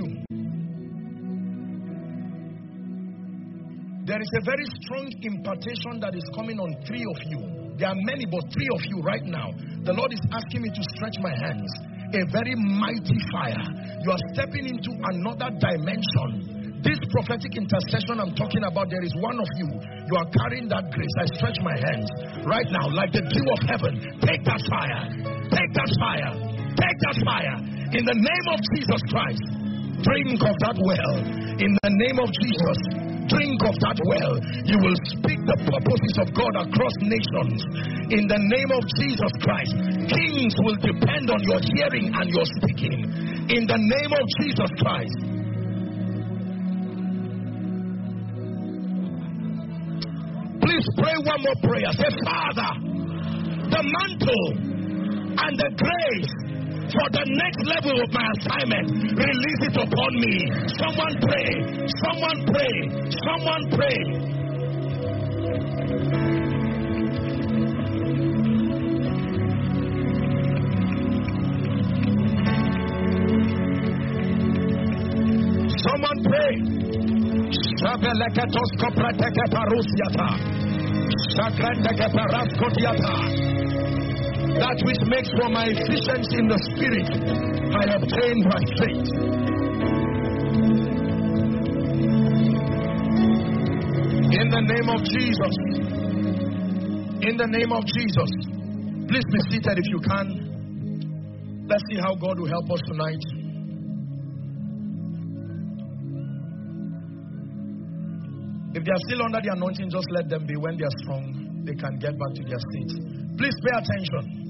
There is a very strong impartation that is coming on 3 of you. There are many, but 3 of you right now. The Lord is asking me to stretch my hands. A very mighty fire. You are stepping into another dimension. This prophetic intercession I'm talking about, there is one of you. You are carrying that grace. I stretch my hands right now like the dew of heaven. Take that fire. Take that fire. Take that fire. In the name of Jesus Christ. Drink of that well. In the name of Jesus. Drink of that well. You will speak the purposes of God across nations. In the name of Jesus Christ. Kings will depend on your hearing and your speaking. In the name of Jesus Christ. Please pray one more prayer. Say, Father, the mantle and the grace for the next level of my assignment, release it upon me. Someone pray. Someone pray. Someone pray. Someone pray. That which makes for my efficiency in the spirit, I obtain by faith. In the name of Jesus. In the name of Jesus. Please be seated if you can. Let's see how God will help us tonight. If they are still under the anointing, just let them be. When they are strong, they can get back to their seats. Please pay attention.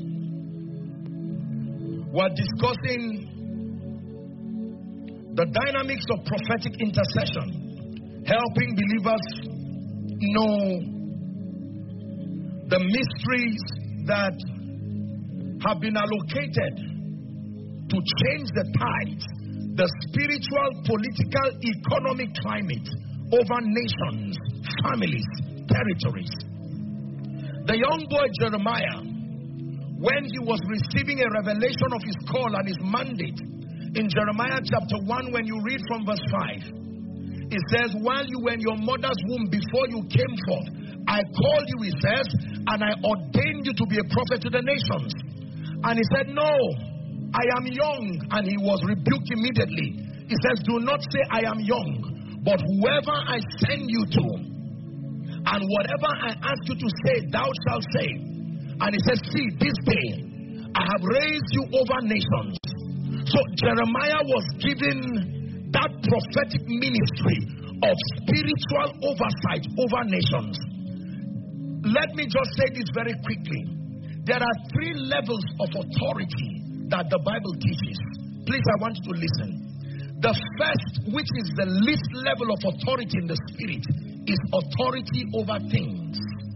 We're discussing the dynamics of prophetic intercession, helping believers know the mysteries that have been allocated to change the tide, the spiritual, political, economic climate over nations, families, territories. The young boy Jeremiah when he was receiving a revelation of his call and his mandate. In Jeremiah chapter 1, when you read from verse 5, it says, while you were in your mother's womb, before you came forth, I called you, he says, and I ordained you to be a prophet to the nations. And he said, no, I am young. And he was rebuked immediately. He says, do not say I am young, but whoever I send you to, and whatever I ask you to say, thou shalt say. And he says, see, this day I have raised you over nations. So Jeremiah was given that prophetic ministry of spiritual oversight over nations. Let me just say this very quickly. There are 3 levels of authority that the Bible teaches. Please, I want you to listen. The first, which is the least level of authority in the spirit, is authority over things.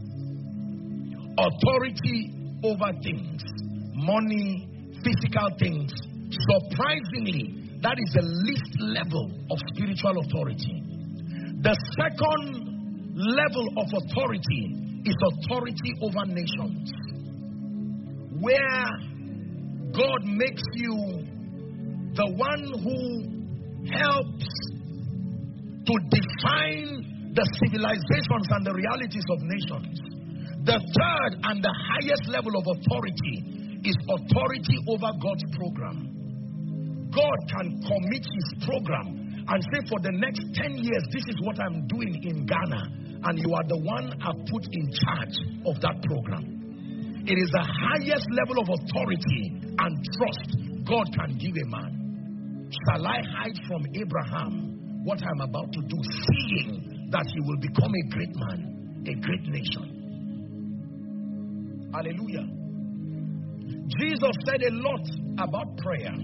Authority over things. Money, physical things. Surprisingly, that is the least level of spiritual authority. The second level of authority is authority over nations, where God makes you the one who helps to define the civilizations and the realities of nations. The third and the highest level of authority is authority over God's program. God can commit his program and say, for the next 10 years, this is what I'm doing in Ghana, and you are the one I put in charge of that program. It is the highest level of authority and trust God can give a man. Shall I hide from Abraham what I'm about to do, seeing that he will become a great man, a great nation? Hallelujah. Jesus said a lot about prayer.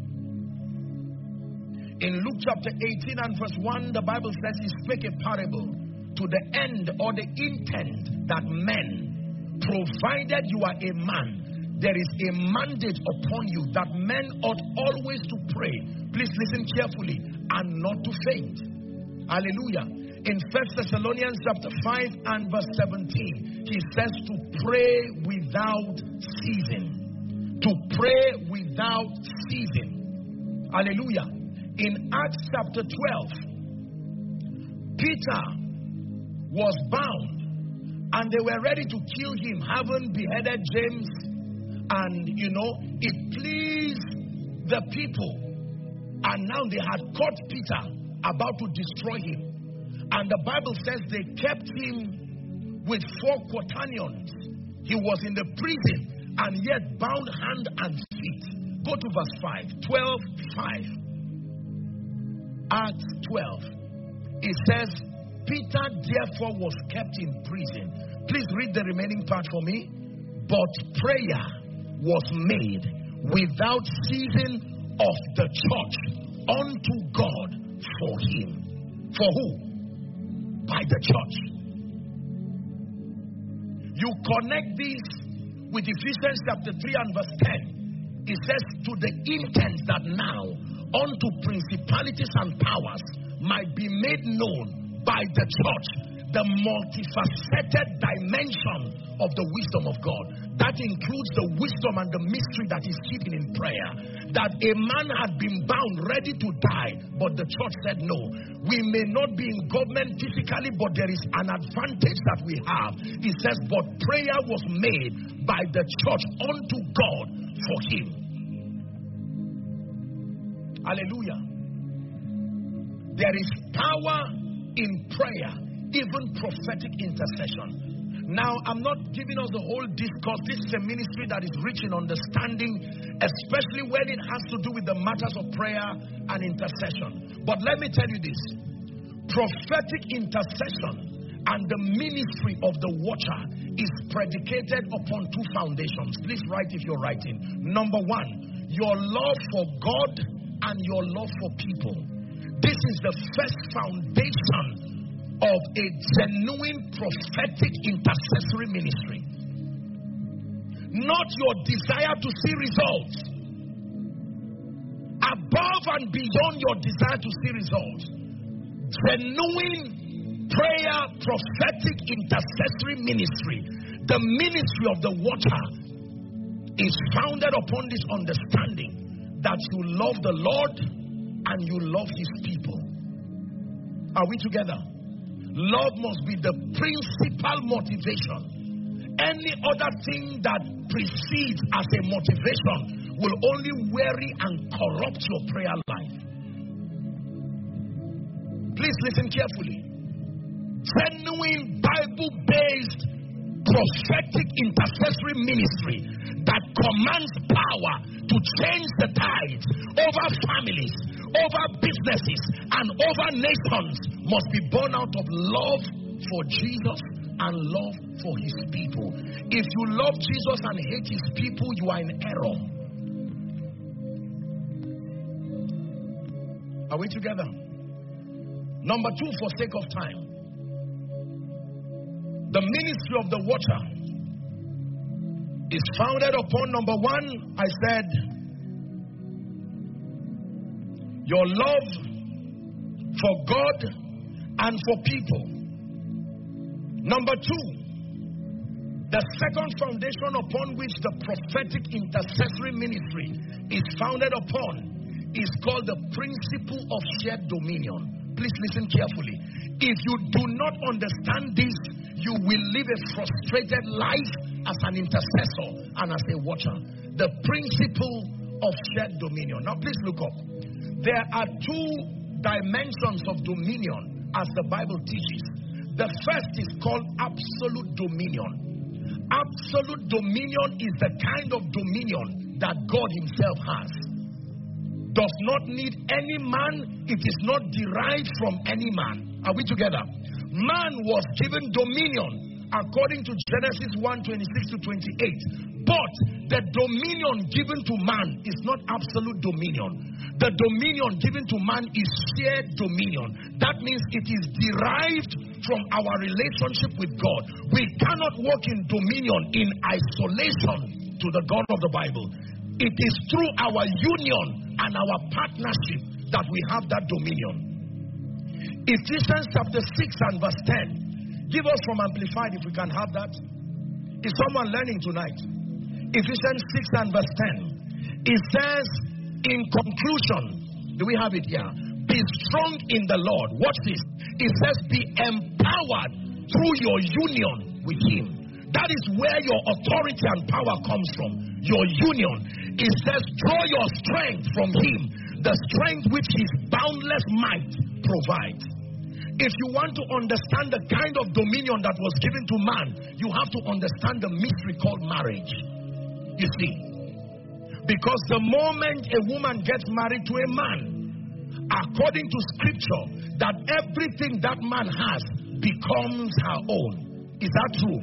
In Luke chapter 18 and verse 1, the Bible says he spake a parable to the end or the intent that men, provided you are a man, there is a mandate upon you that men ought always to pray. Please listen carefully, and not to faint. Hallelujah. In 1 Thessalonians chapter 5 and verse 17, he says to pray without ceasing. To pray without ceasing. Hallelujah. In Acts chapter 12, Peter was bound and they were ready to kill him, having beheaded James. And it pleased the people. And now they had caught Peter, about to destroy him. And the Bible says they kept him with 4 quaternions. He was in the prison and yet bound hand and feet. Go to verse 5. 12:5. Acts 12. It says, Peter therefore was kept in prison. Please read the remaining part for me. But prayer was made without ceasing of the church unto God for him. For who? By the church. You connect this with Ephesians chapter 3 and verse 10. It says, to the intent that now unto principalities and powers might be made known by the church the multifaceted dimension of the wisdom of God. That includes the wisdom and the mystery that is hidden in prayer. That a man had been bound, ready to die, but the church said no. We may not be in government physically, but there is an advantage that we have. It says, but prayer was made by the church unto God for him. Hallelujah. There is power in prayer, even prophetic intercession. Now, I'm not giving us the whole discourse. This is a ministry that is rich in understanding, especially when it has to do with the matters of prayer and intercession. But let me tell you this. Prophetic intercession and the ministry of the watcher is predicated upon 2 foundations. Please write if you're writing. Number 1, your love for God and your love for people. This is the first foundation of a genuine prophetic intercessory ministry. Not your desire to see results. Above and beyond your desire to see results. Genuine prayer, prophetic intercessory ministry. The ministry of the watcher is founded upon this understanding that you love the Lord and you love his people. Are we together? Love must be the principal motivation. Any other thing that precedes as a motivation will only weary and corrupt your prayer life. Please listen carefully. Genuine Bible-based prophetic intercessory ministry that commands power to change the tides over families, over businesses, and over nations must be born out of love for Jesus and love for his people. If you love Jesus and hate his people, you are in error. Are we together? Number 2, for sake of time, the ministry of the watcher is founded upon, number 1, I said, your love for God and for people. Number 2, the second foundation upon which the prophetic intercessory ministry is founded upon is called the principle of shared dominion. Please listen carefully. If you do not understand this, you will live a frustrated life as an intercessor and as a watcher. The principle of shared dominion. Now please look up. There are 2 dimensions of dominion as the Bible teaches. The first is called absolute dominion. Absolute dominion is the kind of dominion that God himself has. Does not need any man. It is not derived from any man. Are we together? Man was given dominion according to Genesis 1:26 to 28. But the dominion given to man is not absolute dominion. The dominion given to man is shared dominion. That means it is derived from our relationship with God. We cannot walk in dominion in isolation to the God of the Bible. It is through our union and our partnership that we have that dominion. Ephesians chapter 6 and verse 10. Give us from Amplified if we can have that. Is someone learning tonight? Ephesians 6 and verse 10. It says, in conclusion, do we have it here? Be strong in the Lord. Watch this. It says, be empowered through your union with him. That is where your authority and power comes from. Your union. It says, draw your strength from him. The strength which his boundless might provides. If you want to understand the kind of dominion that was given to man, you have to understand the mystery called marriage. You see, because the moment a woman gets married to a man, according to scripture, that everything that man has becomes her own. Is that true?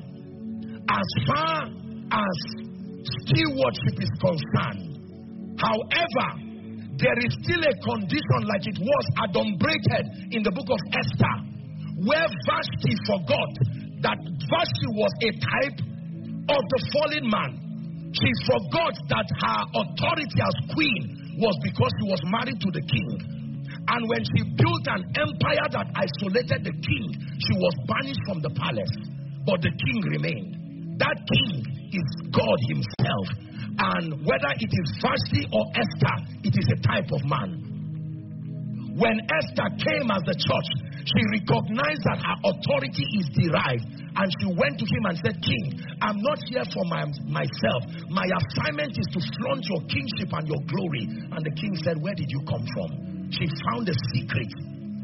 As far as stewardship is concerned, however, there is still a condition like it was adumbrated in the book of Esther, where Vashti forgot that Vashti was a type of the fallen man. She forgot that her authority as queen was because she was married to the king. And when she built an empire that isolated the king, she was banished from the palace. But the king remained. That king is God himself. And whether it is Vashti or Esther, it is a type of man. When Esther came as the church, she recognized that her authority is derived. And she went to him and said, King, I'm not here for myself. My assignment is to flaunt your kingship and your glory. And the king said, where did you come from? She found a secret.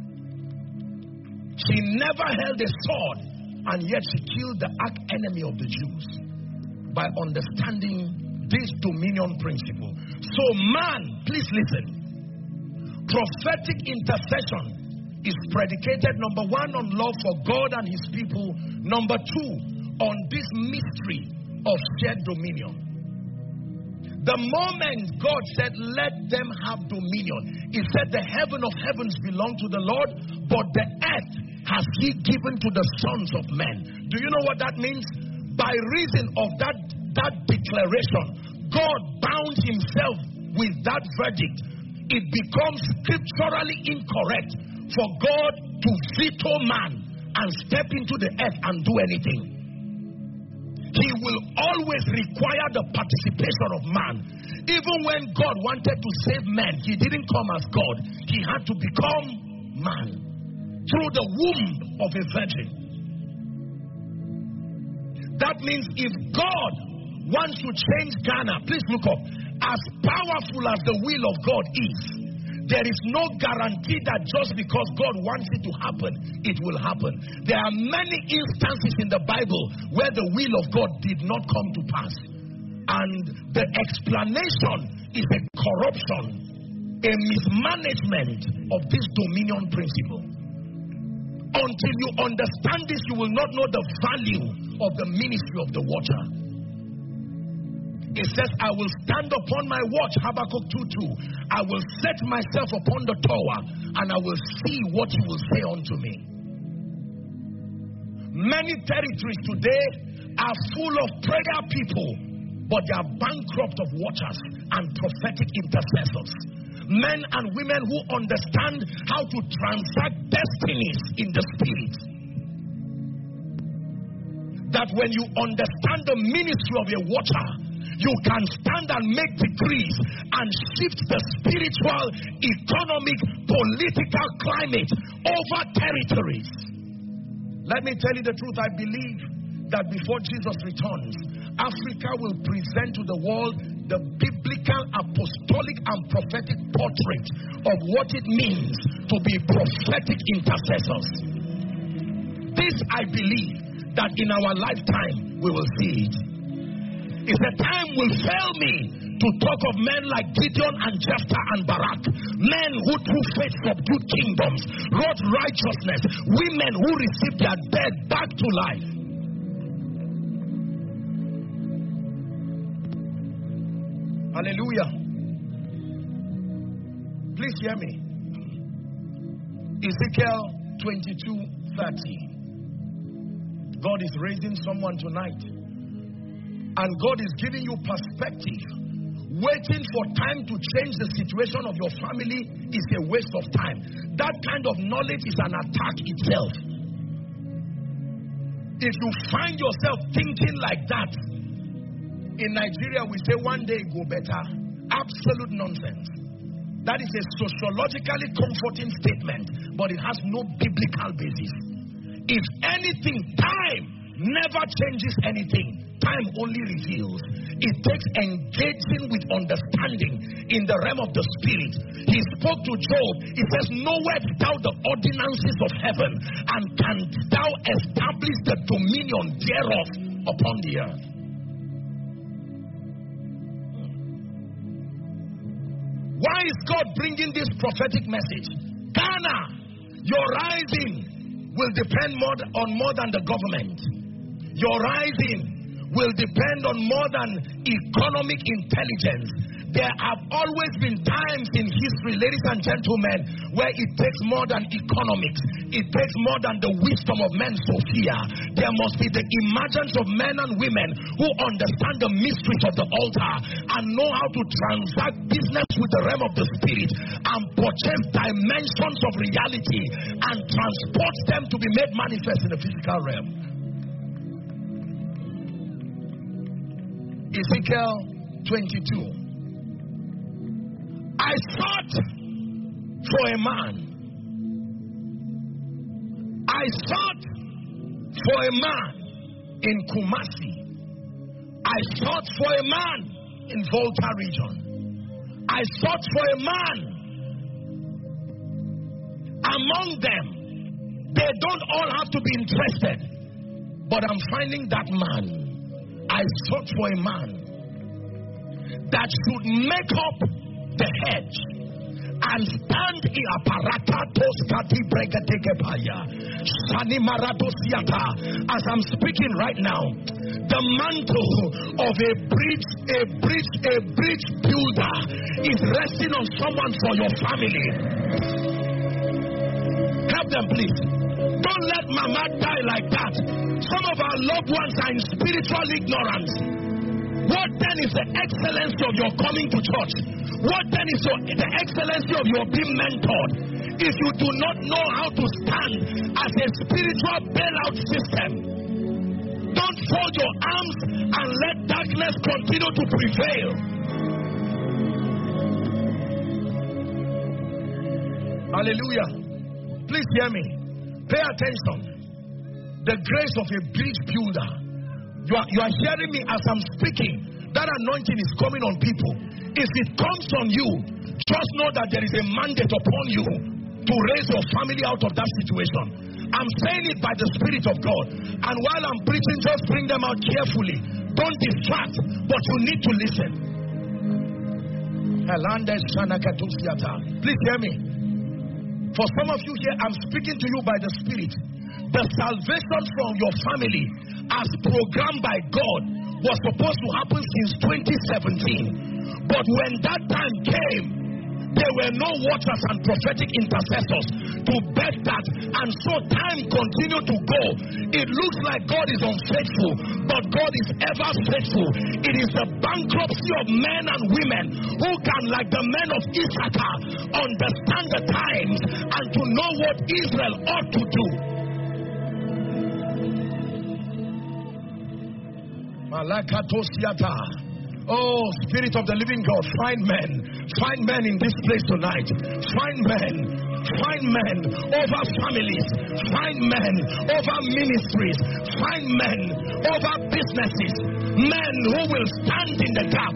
She never held a sword, and yet she killed the arch enemy of the Jews by understanding this dominion principle. So man, please listen. Prophetic intercession is predicated, number 1, on love for God and his people. Number 2, on this mystery of shared dominion. The moment God said, let them have dominion, he said the heaven of heavens belong to the Lord, but the earth has he given to the sons of men. Do you know what that means? By reason of that declaration, God bound himself with that verdict. It becomes scripturally incorrect for God to veto man and step into the earth and do anything. He will always require the participation of man. Even when God wanted to save men, he didn't come as God. He had to become man through the womb of a virgin. That means if God wants to change Ghana, please look up. As powerful as the will of God is, there is no guarantee that just because God wants it to happen, it will happen. There are many instances in the Bible where the will of God did not come to pass. And the explanation is a corruption, a mismanagement of this dominion principle. Until you understand this, you will not know the value of the ministry of the watcher. It says, I will stand upon my watch, Habakkuk 2:2. I will set myself upon the tower, and I will see what he will say unto me. Many territories today are full of prayer people, but they are bankrupt of watchers and prophetic intercessors. Men and women who understand how to transact destinies in the spirit. That when you understand the ministry of a watcher, you can stand and make decrees and shift the spiritual, economic, political climate over territories. Let me tell you the truth. I believe that before Jesus returns, Africa will present to the world the biblical, apostolic, and prophetic portrait of what it means to be prophetic intercessors. This, I believe, that in our lifetime we will see it. If the time will fail me to talk of men like Gideon and Jephthah and Barak, men who through faith subdued kingdoms, wrought righteousness, women who received their dead back to life. Hallelujah. Please hear me. Ezekiel 22:30. God is raising someone tonight. And God is giving you perspective. Waiting for time to change the situation of your family is a waste of time. That kind of knowledge is an attack itself. If you find yourself thinking like that, in Nigeria we say one day it go better. Absolute nonsense. That is a sociologically comforting statement, but it has no biblical basis. If anything, time never changes anything. Time only reveals. It takes engaging with understanding in the realm of the spirit. He spoke to Job. He says, knowest thou the ordinances of heaven, and canst thou establish the dominion thereof upon the earth? Why is God bringing this prophetic message? Ghana, your rising will depend on more than the government. Your rising will depend on more than economic intelligence. There have always been times in history, ladies and gentlemen, where it takes more than economics. It takes more than the wisdom of men, Sophia. There must be the emergence of men and women who understand the mysteries of the altar and know how to transact business with the realm of the spirit and purchase dimensions of reality and transport them to be made manifest in the physical realm. Ezekiel 22. I sought for a man. I sought for a man in Kumasi. I sought for a man in Volta region. I sought for a man. Among them, they don't all have to be interested, but I'm finding that man. I sought for a man that should make up the hedge and stand in as I'm speaking right now. The mantle of a bridge builder is resting on someone for your family. Help them, please. Don't let mama die like that. Some of our loved ones are in spiritual ignorance. What then is the excellency of your coming to church? What then is the excellency of your being mentored? If you do not know how to stand as a spiritual bailout system, Don't fold your arms and let darkness continue to prevail. Hallelujah. Please hear me. Pay attention. The grace of a bridge builder. You are hearing me as I'm speaking. That anointing is coming on people. If it comes on you, just know that there is a mandate upon you to raise your family out of that situation. I'm saying it by the Spirit of God. And while I'm preaching, just bring them out carefully. Don't distract, but you need to listen. Please hear me. For some of you here, I'm speaking to you by the Spirit. The salvation from your family, as programmed by God, was supposed to happen since 2017. But when that time came, there were no watchers and prophetic intercessors to bet that, and so time continued to go. It looks like God is unfaithful, but God is ever faithful. It is the bankruptcy of men and women who can, like the men of Issachar, understand the times and to know what Israel ought to do. Malakatosiata. Oh, Spirit of the living God, find men in this place tonight. Find men over families, find men over ministries, find men over businesses, men who will stand in the gap.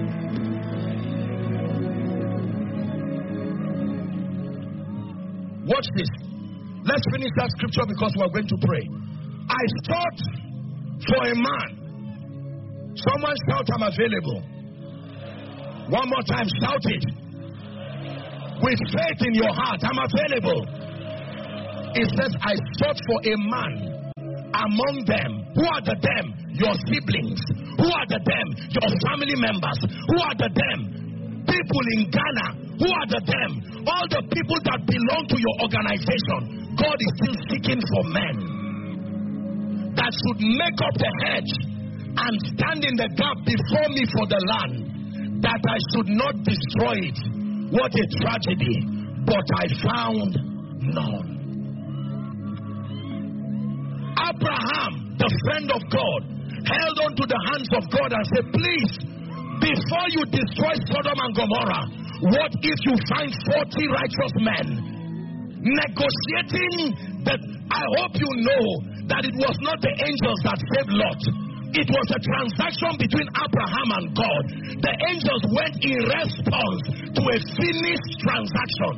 Watch this. Let's finish that scripture because we are going to pray. I sought for a man. Someone shout, I'm available. One more time, shout it. With faith in your heart, I'm available. It says, I sought for a man among them. Who are the them? Your siblings. Who are the them? Your family members. Who are the them? People in Ghana. Who are the them? All the people that belong to your organization. God is still seeking for men that should make up the hedge and stand in the gap before me for the land, that I should not destroy it. What a tragedy. But I found none. Abraham, the friend of God, held on to the hands of God and said, please, before you destroy Sodom and Gomorrah, what if you find 40 righteous men? Negotiating that, I hope you know that it was not the angels that saved Lot. It was a transaction between Abraham and God. The angels went in response to a finished transaction.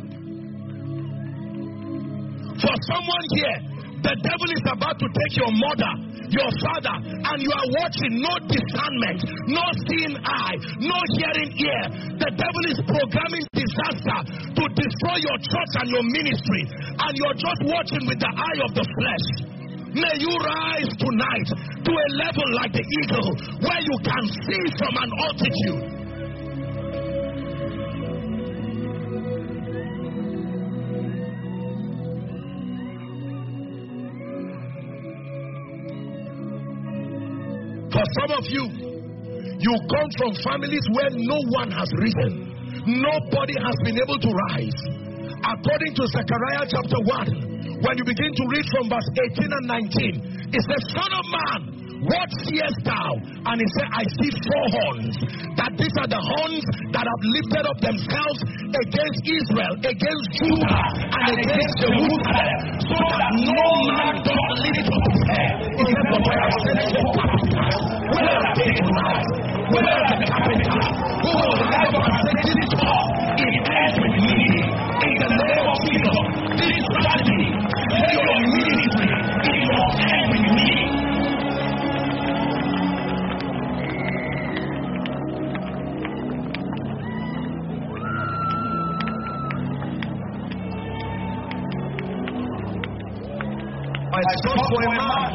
For someone here, the devil is about to take your mother, your father, and you are watching, no discernment, no seeing eye, no hearing ear. The devil is programming disaster to destroy your church and your ministry, and you're just watching with the eye of the flesh. May you rise tonight to a level like the eagle where you can see from an altitude. For some of you, you come from families where no one has risen. Nobody has been able to rise. According to Zechariah chapter 1, when you begin to read from verse 18 and 19, it says, Son of man, what seest thou? And he said, I see 4 horns. That these are the horns that have lifted up themselves against Israel, against Judah, and against Jerusalem, so that no man doth lift up his head. He said, but I have sent for carpenters. Where are they tonight? Where are the carpenters who will have a set this up in hands with me? In the name of Jesus, this tragedy, let your ministry in your hand with me. I sought for a man.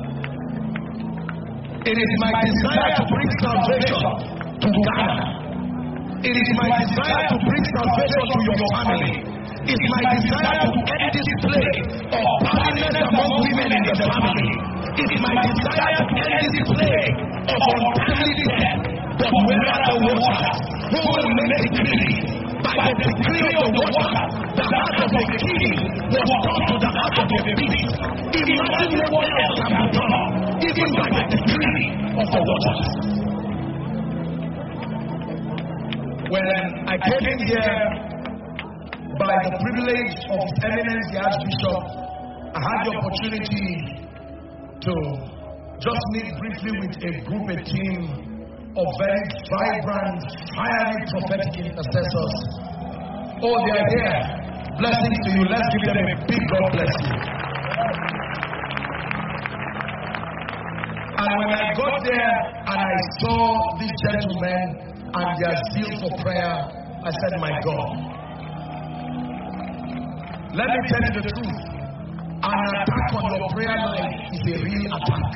It is my desire to bring salvation to Ghana. It is my desire to bring salvation to your family. It's my desire to end this plague of barrenness among women in the family. It's my desire to end this plague of untimely death. But where are the watchers who will make decree? By the decree of the watcher, the heart of the king was turned to the heart of the beast. Imagine what else can be done, even by the I came in here by the privilege of His Eminence the Archbishop. I had the opportunity to just meet briefly with a group, a team of very vibrant, fiery prophetic intercessors. Oh, they are here. Blessings to you. Let's give them a big God bless you. And when I got there and I saw these gentlemen and their zeal for prayer, I said, my God, let me tell you the truth. An attack on your prayer life is a real attack.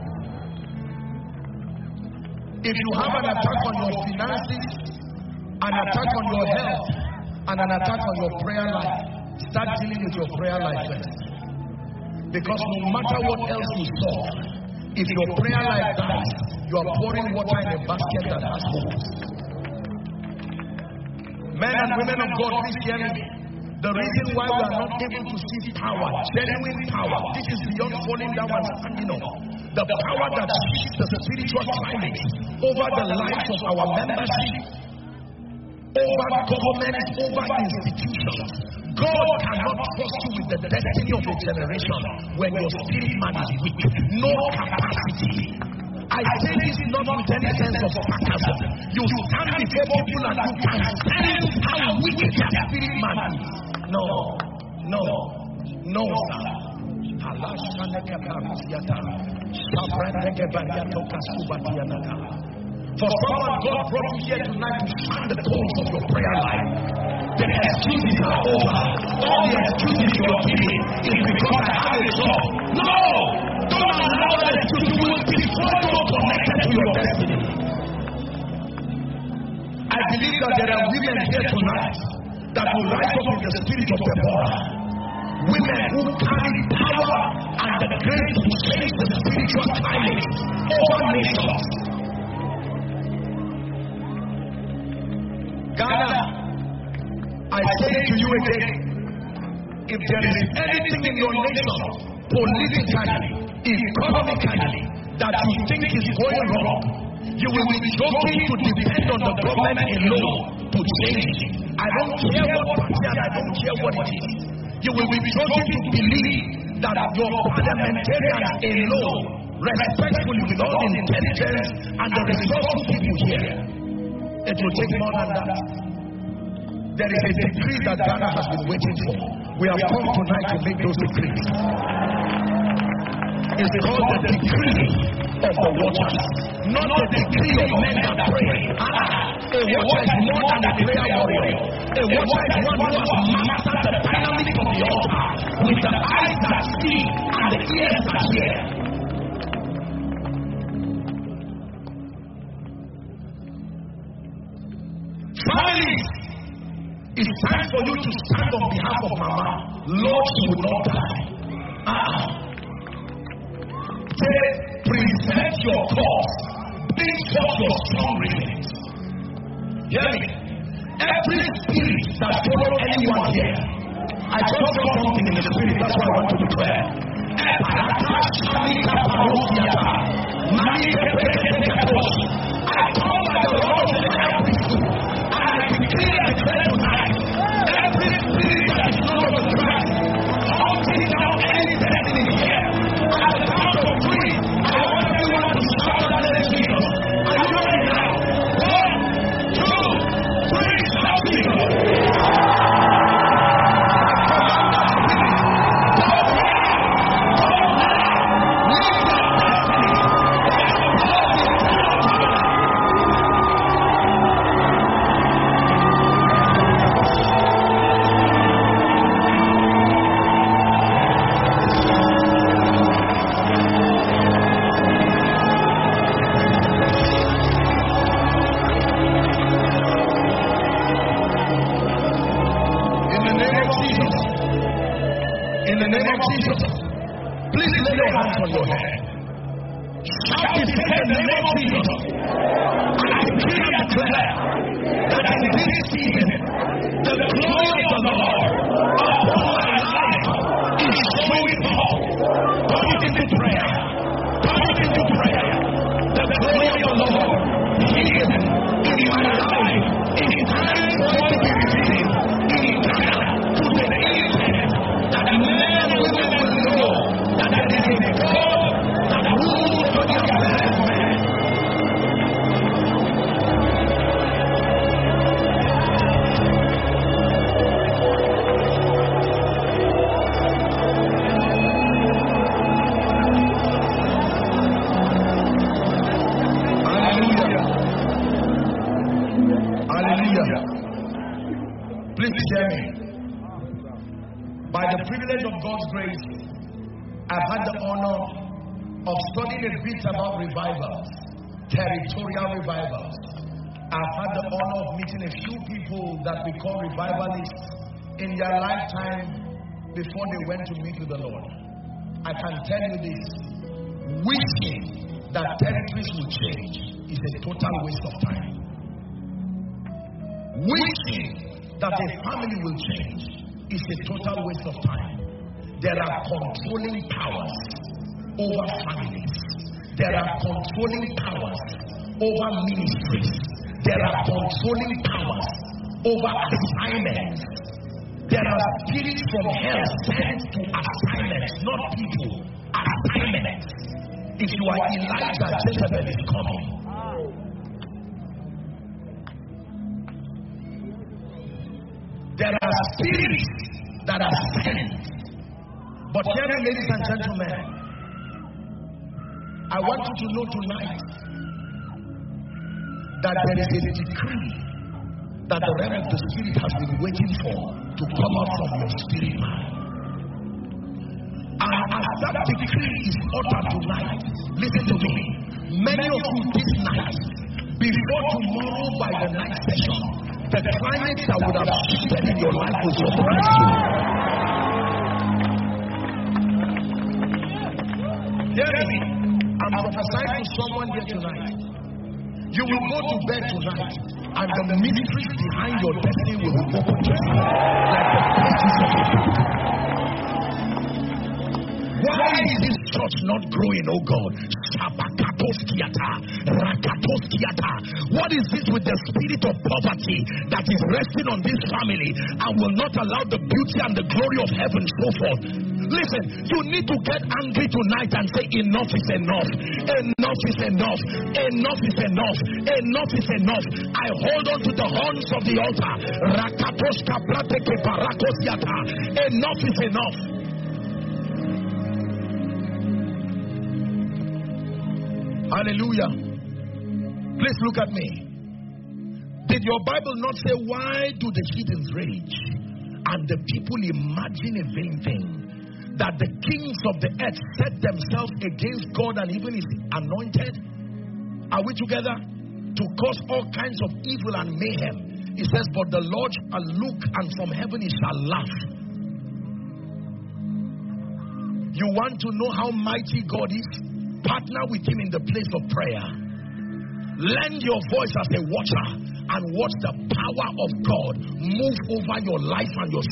If you have an attack on your finances, an attack on your health, and an attack on your prayer life, start dealing with your prayer life first. Because no matter what else you solve, if your prayer life dies, you are pouring water in a basket that has holes. Men and women of God, please hear me. The reason why we are not able to see power, genuine power, this is beyond falling down and standing up. The power that shifts the spiritual climate over the lives of our membership, over government, over institutions. God cannot trust you with the destiny of a generation when your spirit man is weak. No capacity. I say this not with any sense of sarcasm. You stand before people and you can sense how weak your spirit man is. No, sir. For someone, God brought you here tonight to fan the coals of your prayer life. The excuses are over. All the excuses you are giving is because I have a job. No! Don't allow that excuse. You will destroy those connected to your destiny. I believe that there are women here tonight that will rise up in the spirit of Deborah. Women who carry power and the grace to change the spiritual climate over nations. Ghana, I say to you again, if there is anything in your nation, politically, economically, that you think is going wrong, you will be joking to depend on the government alone to change it. I don't care what party and I don't care what it is. You will be joking to believe that your parliamentarians alone, respectfully with all the intelligence and the resourceful people here, it will take more than that. There is a decree that Ghana has been waiting for. We have come tonight to make those decrees. It's called the decree of the watchers, not the decree of men that pray. A watcher is more than a prayer warrior. A watcher is one who has mastered the dynamics of the altar with the eyes that see and the ears that hear. Families, it's time for you to stand on behalf of Mama. Lord, she will not die. Say, present your cause. Bring forth your strong reasons. Hear me. Every spirit that follows anyone here, I just saw something in the spirit. That's what I want to declare. I come by the rod of the high priesthood, and I declare and declare tonight, every spirit that is not of the Christ, hunting down any destiny here, at the count of three, I want everyone to shout out the name of Jesus. Are you ready now? 1, 2, 3, shout Jesus. By the privilege of God's grace, I've had the honor of studying a bit about revivals, territorial revivals. I've had the honor of meeting a few people that we call revivalists in their lifetime before they went to meet with the Lord. I can tell you this, wishing that territories will change is a total waste of time. Wishing that a family will change is a total waste of time. There are controlling powers over families. There are controlling powers over ministries. There are controlling powers over assignments. There are spirits from hell sent to assignments, not people, assignments. If you are Elijah, Jezebel is coming. There are spirits that are sent. But hear me, ladies and gentlemen, I want you to know tonight that there is a decree that the realm of the spirit has been waiting for to come out from your spirit man. And as that decree is uttered tonight, listen to me, many of you this night, before tomorrow by the night session, the climate that would have shifted in your life will surprise you. Hear me, I'm prophesying to someone here tonight. You will go to bed tonight, and the mysteries behind your destiny will be open to you, like the pages of a book. Why is this church not growing, oh God? What is this with the spirit of poverty that is resting on this family and will not allow the beauty and the glory of heaven so forth? Listen, you need to get angry tonight and say enough is enough. Enough is enough. Enough is enough. Enough is enough. I hold on to the horns of the altar. Enough is enough. Hallelujah. Please look at me. Did your Bible not say, why do the heathens rage and the people imagine a vain thing, that the kings of the earth set themselves against God and even his anointed? Are we together? To cause all kinds of evil and mayhem. It says, but the Lord shall look, and from heaven he shall laugh. You want to know how mighty God is? Partner with him in the place of prayer. Lend your voice as a watcher and watch the power of God move over your life and your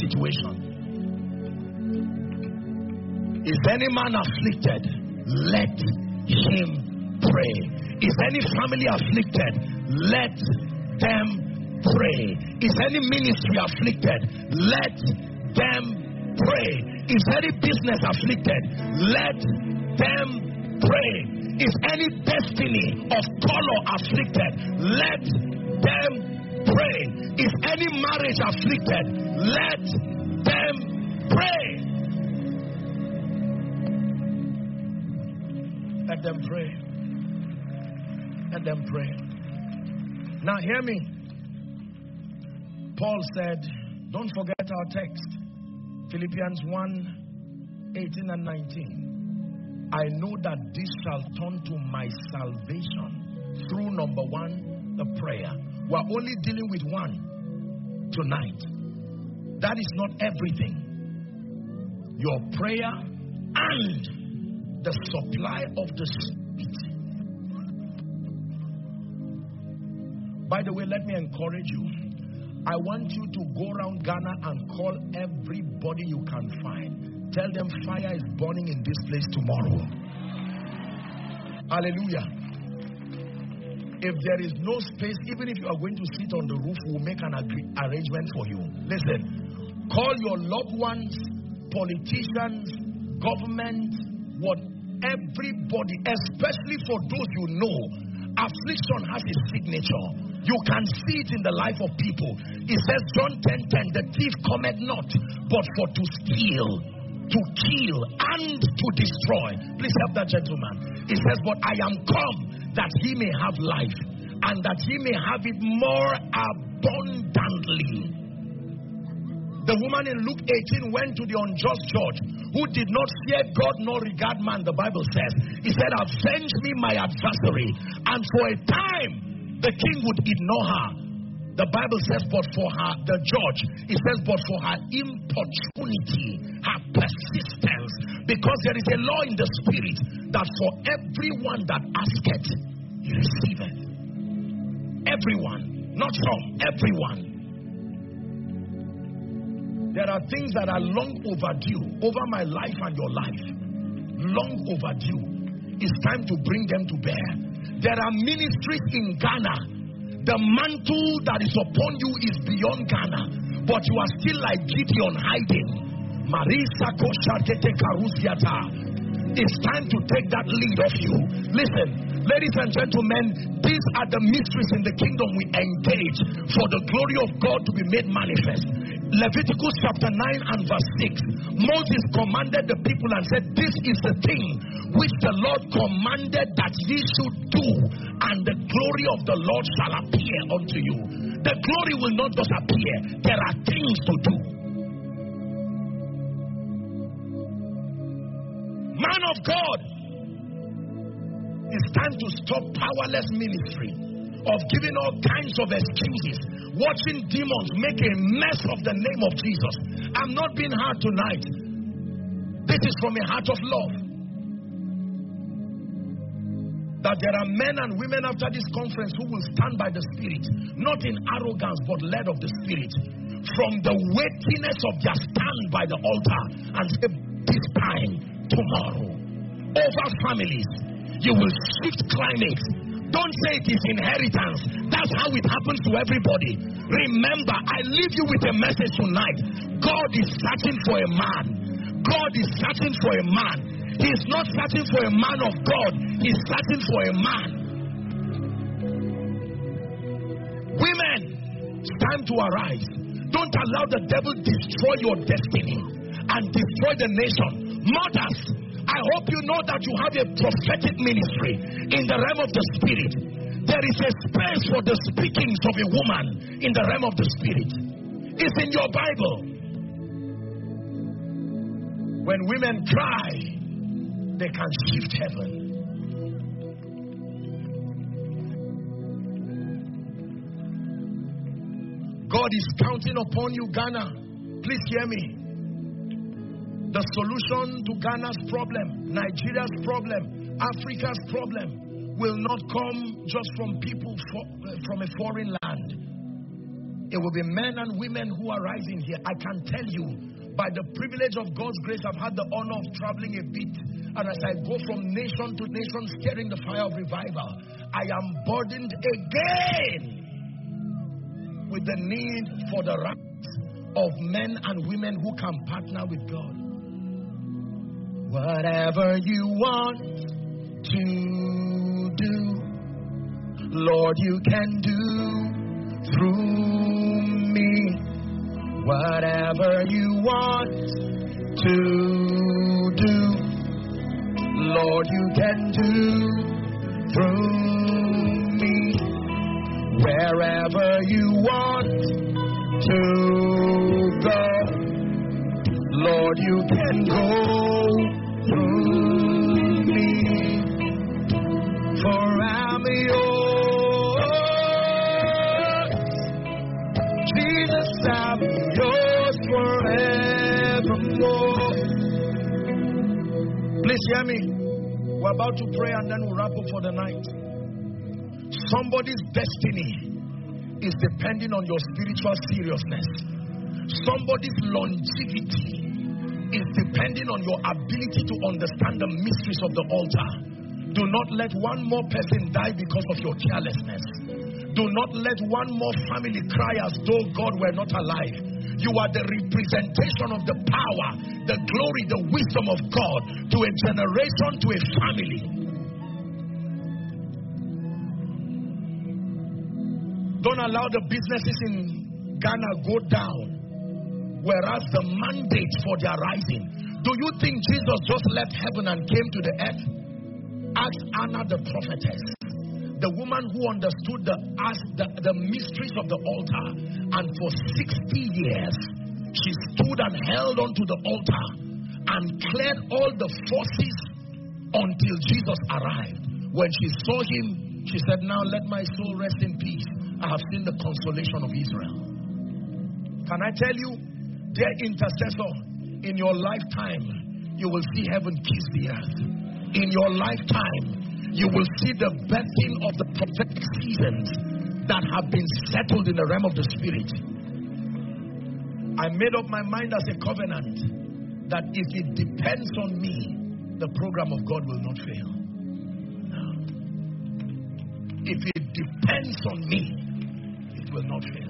situation. Is any man afflicted? Let him pray. Is any family afflicted? Let them pray. Is any ministry afflicted? Let them pray. Is any business afflicted? Let them pray. Is any destiny of color afflicted? Let them pray. Is any marriage afflicted? Let them pray. Let them pray. Let them pray. Now hear me. Paul said, don't forget our text, Philippians 1:18 and 19. I know that this shall turn to my salvation through, number one, the prayer. We're only dealing with one tonight. That is not everything. Your prayer and the supply of the Spirit. By the way, let me encourage you. I want you to go around Ghana and call everybody you can find. Tell them fire is burning in this place tomorrow. Hallelujah. If there is no space, even if you are going to sit on the roof, we'll make an arrangement for you. Listen, call your loved ones, politicians, government, everybody, especially for those you know. Affliction has a signature. You can see it in the life of people. It says, John 10:10, the thief cometh not, but for to steal, to kill, and to destroy. Please help that gentleman. It says, but I am come that he may have life, and that he may have it more abundantly. The woman in Luke 18 went to the unjust judge who did not fear God nor regard man, the Bible says. He said, avenge me my adversary. And for a time, the king would ignore her. The Bible says, but for her, the judge, it says, but for her importunity, her persistence, because there is a law in the spirit that for everyone that asketh, he receiveth. Everyone, not some, everyone. There are things that are long overdue over my life and your life. Long overdue. It's time to bring them to bear. There are ministries in Ghana. The mantle that is upon you is beyond Ghana, but you are still like Gideon hiding. Marisa Kosharkete Karusiata. It's time to take that lead off you. Listen, ladies and gentlemen, these are the mysteries in the kingdom we engage for the glory of God to be made manifest. Leviticus chapter 9 and verse 6. Moses commanded the people and said, this is the thing which the Lord commanded that ye should do, and the glory of the Lord shall appear unto you. The glory will not just appear. There are things to do. Man of God, it's time to stop powerless ministry of giving all kinds of excuses, watching demons make a mess of the name of Jesus. I'm not being hard tonight. This is from a heart of love. That there are men and women after this conference who will stand by the Spirit, not in arrogance but led of the Spirit, from the weightiness of their stand by the altar, and say, this time tomorrow, over families, you will shift climates. Don't say it is inheritance. That's how it happens to everybody. Remember, I leave you with a message tonight. God is searching for a man. God is searching for a man. He is not searching for a man of God. He is searching for a man. Women, it's time to arise. Don't allow the devil destroy your destiny and destroy the nation. Mothers, I hope you know that you have a prophetic ministry in the realm of the Spirit. There is a space for the speakings of a woman in the realm of the Spirit. It's in your Bible. When women cry, they can shift heaven. God is counting upon you, Ghana. Please hear me. The solution to Ghana's problem, Nigeria's problem, Africa's problem will not come just from people from a foreign land. It will be men and women who are rising here. I can tell you, by the privilege of God's grace, I've had the honor of traveling a bit. And as I go from nation to nation, stirring the fire of revival, I am burdened again with the need for the rights of men and women who can partner with God. Whatever you want to do, Lord, you can do through me. Whatever you want to do, Lord, you can do through me. Wherever you want to go, Lord, you can go through me, for I'm yours. Jesus, I'm yours forevermore. Please hear me. We're about to pray and then we'll wrap up for the night. Somebody's destiny is depending on your spiritual seriousness. Somebody's longevity is depending on your ability to understand the mysteries of the altar. Do not let one more person die because of your carelessness. Do not let one more family cry as though God were not alive. You are the representation of the power, the glory, the wisdom of God to a generation, to a family. Don't allow the businesses in Ghana go down, whereas the mandate for their rising. Do you think Jesus just left heaven and came to the earth? Ask Anna the prophetess, the woman who understood the mysteries of the altar, and for 60 years She stood and held onto the altar and cleared all the forces until Jesus arrived. When she saw him, she said, now let my soul rest in peace. I have seen the consolation of Israel. Can I tell you, dear intercessor, in your lifetime, you will see heaven kiss the earth. In your lifetime, you will see the birthing of the prophetic seasons that have been settled in the realm of the Spirit. I made up my mind as a covenant that if it depends on me, the program of God will not fail. If it depends on me, it will not fail.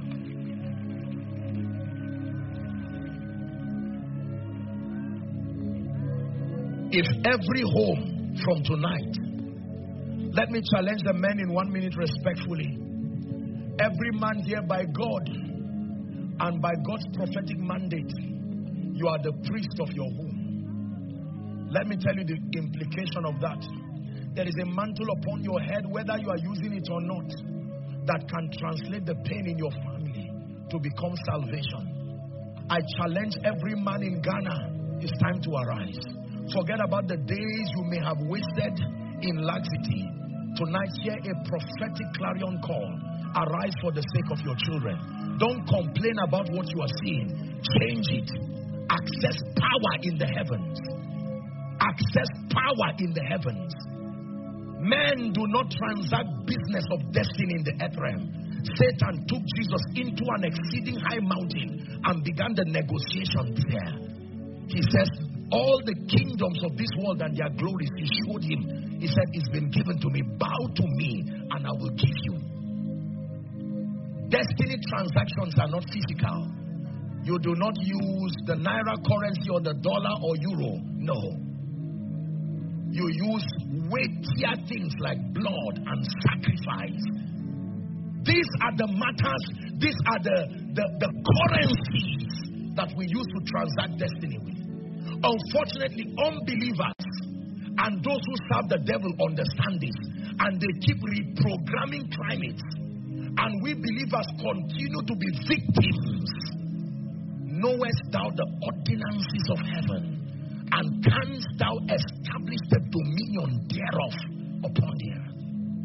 If every home from tonight, let me challenge the men in 1 minute respectfully. Every man here by God and by God's prophetic mandate, you are the priest of your home. Let me tell you the implication of that. There is a mantle upon your head, whether you are using it or not, that can translate the pain in your family to become salvation. I challenge every man in Ghana, it's time to arise. Forget about the days you may have wasted in laxity. Tonight, hear a prophetic clarion call. Arise for the sake of your children. Don't complain about what you are seeing. Change it. Access power in the heavens. Access power in the heavens. Men do not transact business of destiny in the earth realm. Satan took Jesus into an exceeding high mountain and began the negotiations there. He says, all the kingdoms of this world and their glories, he showed him. He said, it's been given to me. Bow to me and I will give you. Destiny transactions are not physical. You do not use the naira currency or the dollar or euro. No. You use weightier things like blood and sacrifice. These are the matters, these are the currencies that we use to transact destiny with. Unfortunately, unbelievers and those who serve the devil understand this, and they keep reprogramming climates. And we believers continue to be victims. Knowest thou the ordinances of heaven, and canst thou establish the dominion thereof upon the earth?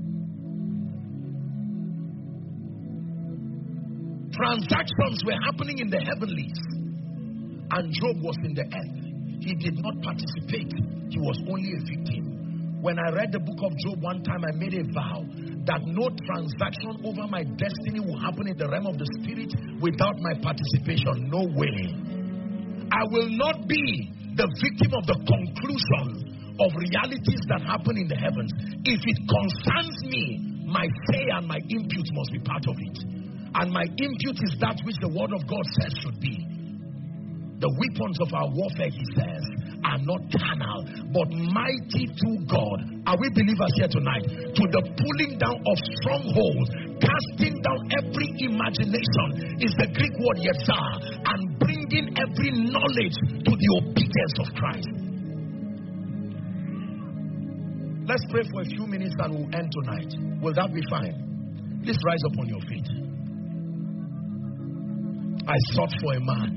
Transactions were happening in the heavenlies, and Job was in the earth. He did not participate. He was only a victim. When I read the book of Job one time, I made a vow that no transaction over my destiny will happen in the realm of the Spirit without my participation. No way. I will not be the victim of the conclusion of realities that happen in the heavens. If it concerns me, my say and my input must be part of it. And my input is that which the word of God says should be. The weapons of our warfare, he says, are not carnal, but mighty through God. Are we believers here tonight? To the pulling down of strongholds, casting down every imagination, is the Greek word yetzer, and bringing every knowledge to the obedience of Christ. Let's pray for a few minutes and we'll end tonight. Will that be fine? Please rise up on your feet. I sought for a man.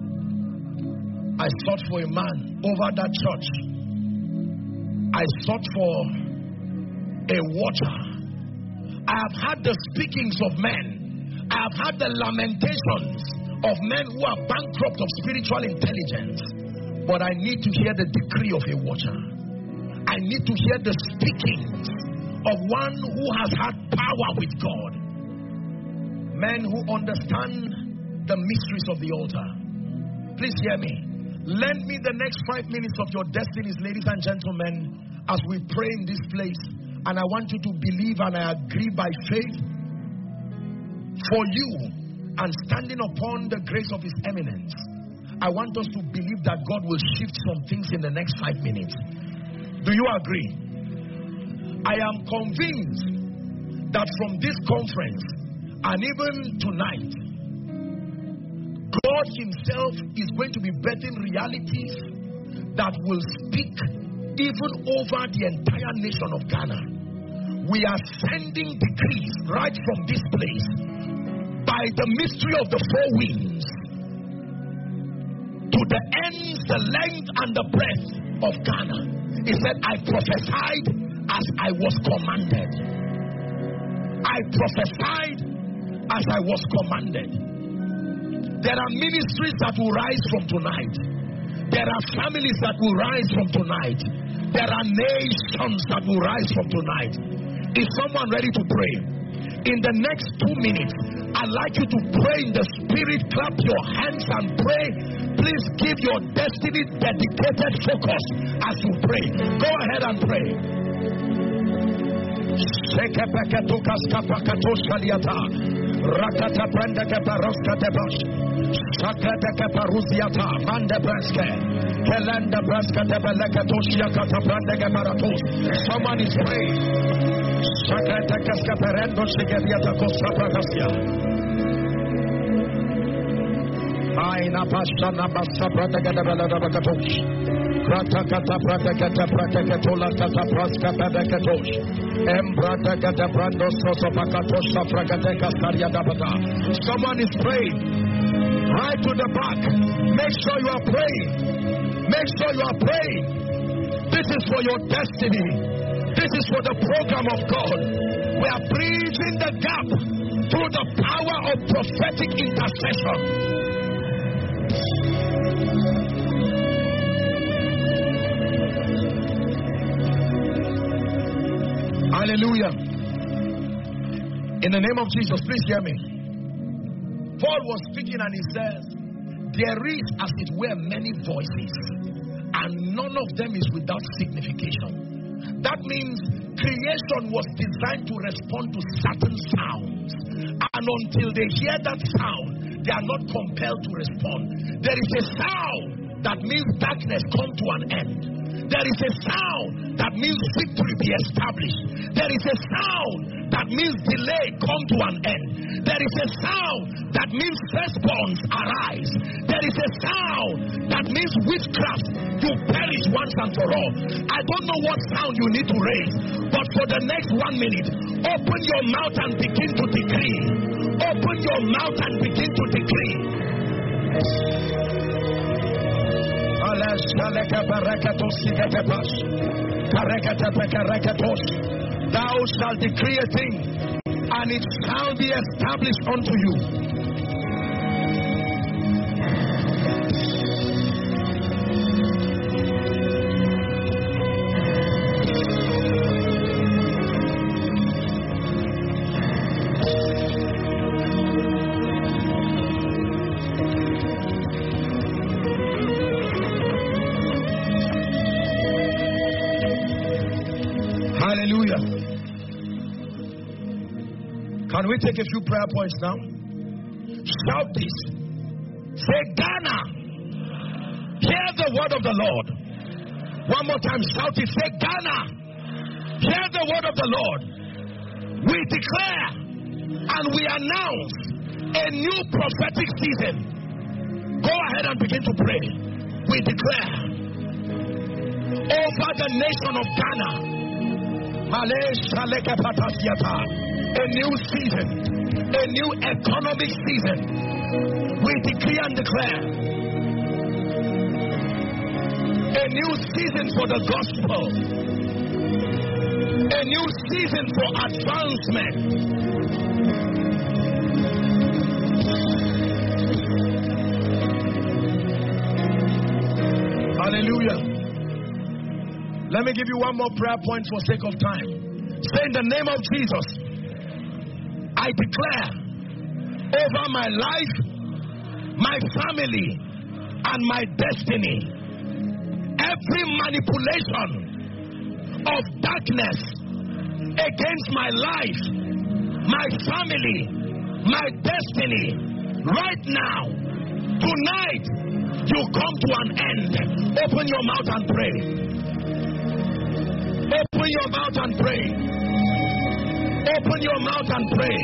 I sought for a man over that church. I sought for a watcher. I have had the speakings of men. I have had the lamentations of men who are bankrupt of spiritual intelligence. But I need to hear the decree of a watcher. I need to hear the speakings of one who has had power with God. Men who understand the mysteries of the altar. Please hear me. Lend me the next 5 minutes of your destinies, ladies and gentlemen, as we pray in this place. And I want you to believe, and I agree by faith, for you and standing upon the grace of his eminence, I want us to believe that God will shift some things in the next 5 minutes. Do you agree? I am convinced that from this conference and even tonight, God himself is going to be birthing realities that will speak even over the entire nation of Ghana. We are sending decrees right from this place by the mystery of the four winds. to the ends, the length, and the breadth of Ghana. He said, I prophesied as I was commanded. I prophesied as I was commanded. There are ministries that will rise from tonight. There are families that will rise from tonight. There are nations that will rise from tonight. Is someone ready to pray? In the next 2 minutes, I'd like you to pray in the spirit. Clap your hands and pray. Please give your destiny dedicated focus as you pray. Go ahead and pray. Rakata Branda Kaparoska Debash, Sakata Kaparusiata, Manda Braska, Kelanda Braska Debelekatoshia Katabranda Gabaratos. Someone is praying. Sakata Kaskaperendo Sigariata Costa Bragasia. Aina Pasha Nabasa Branda Gabalabatos. Ratakata Pratakata Pratakatola Tata Praska Pedakatosh. Embrata Gatabrando Sosopakatosha Prakateka Sariadabata. Someone is praying. Right to the back. Make sure you are praying. Make sure you are praying. This is for your destiny. This is for the program of God. We are bridging the gap through the power of prophetic intercession. Hallelujah. In the name of Jesus, please hear me. Paul was speaking and he says, there is as it were many voices, and none of them is without signification. That means creation was designed to respond to certain sounds, and until they hear that sound, they are not compelled to respond. There is a sound that means darkness come to an end. There is a sound that means victory be established. There is a sound that means delay come to an end. There is a sound that means firstborns arise. There is a sound that means witchcraft, you perish once and for all. I don't know what sound you need to raise, but for the next 1 minute, open your mouth and begin to decree. Open your mouth and begin to decree. Thou shalt decree a thing, and it shall be established unto you. Hallelujah. Can we take a few prayer points now? Shout this. Say, Ghana, hear the word of the Lord. One more time, shout it. Say, Ghana, hear the word of the Lord. We declare and we announce a new prophetic season. Go ahead and begin to pray. We declare over the nation of Ghana a new season, a new economic season. We decree and declare a new season for the gospel, a new season for advancement. Hallelujah. Let me give you one more prayer point for sake of time. Say, in the name of Jesus, I declare over my life, my family, and my destiny, every manipulation of darkness against my life, my family, my destiny, right now, tonight, you come to an end. Open your mouth and pray. Open your mouth and pray. Open your mouth and pray.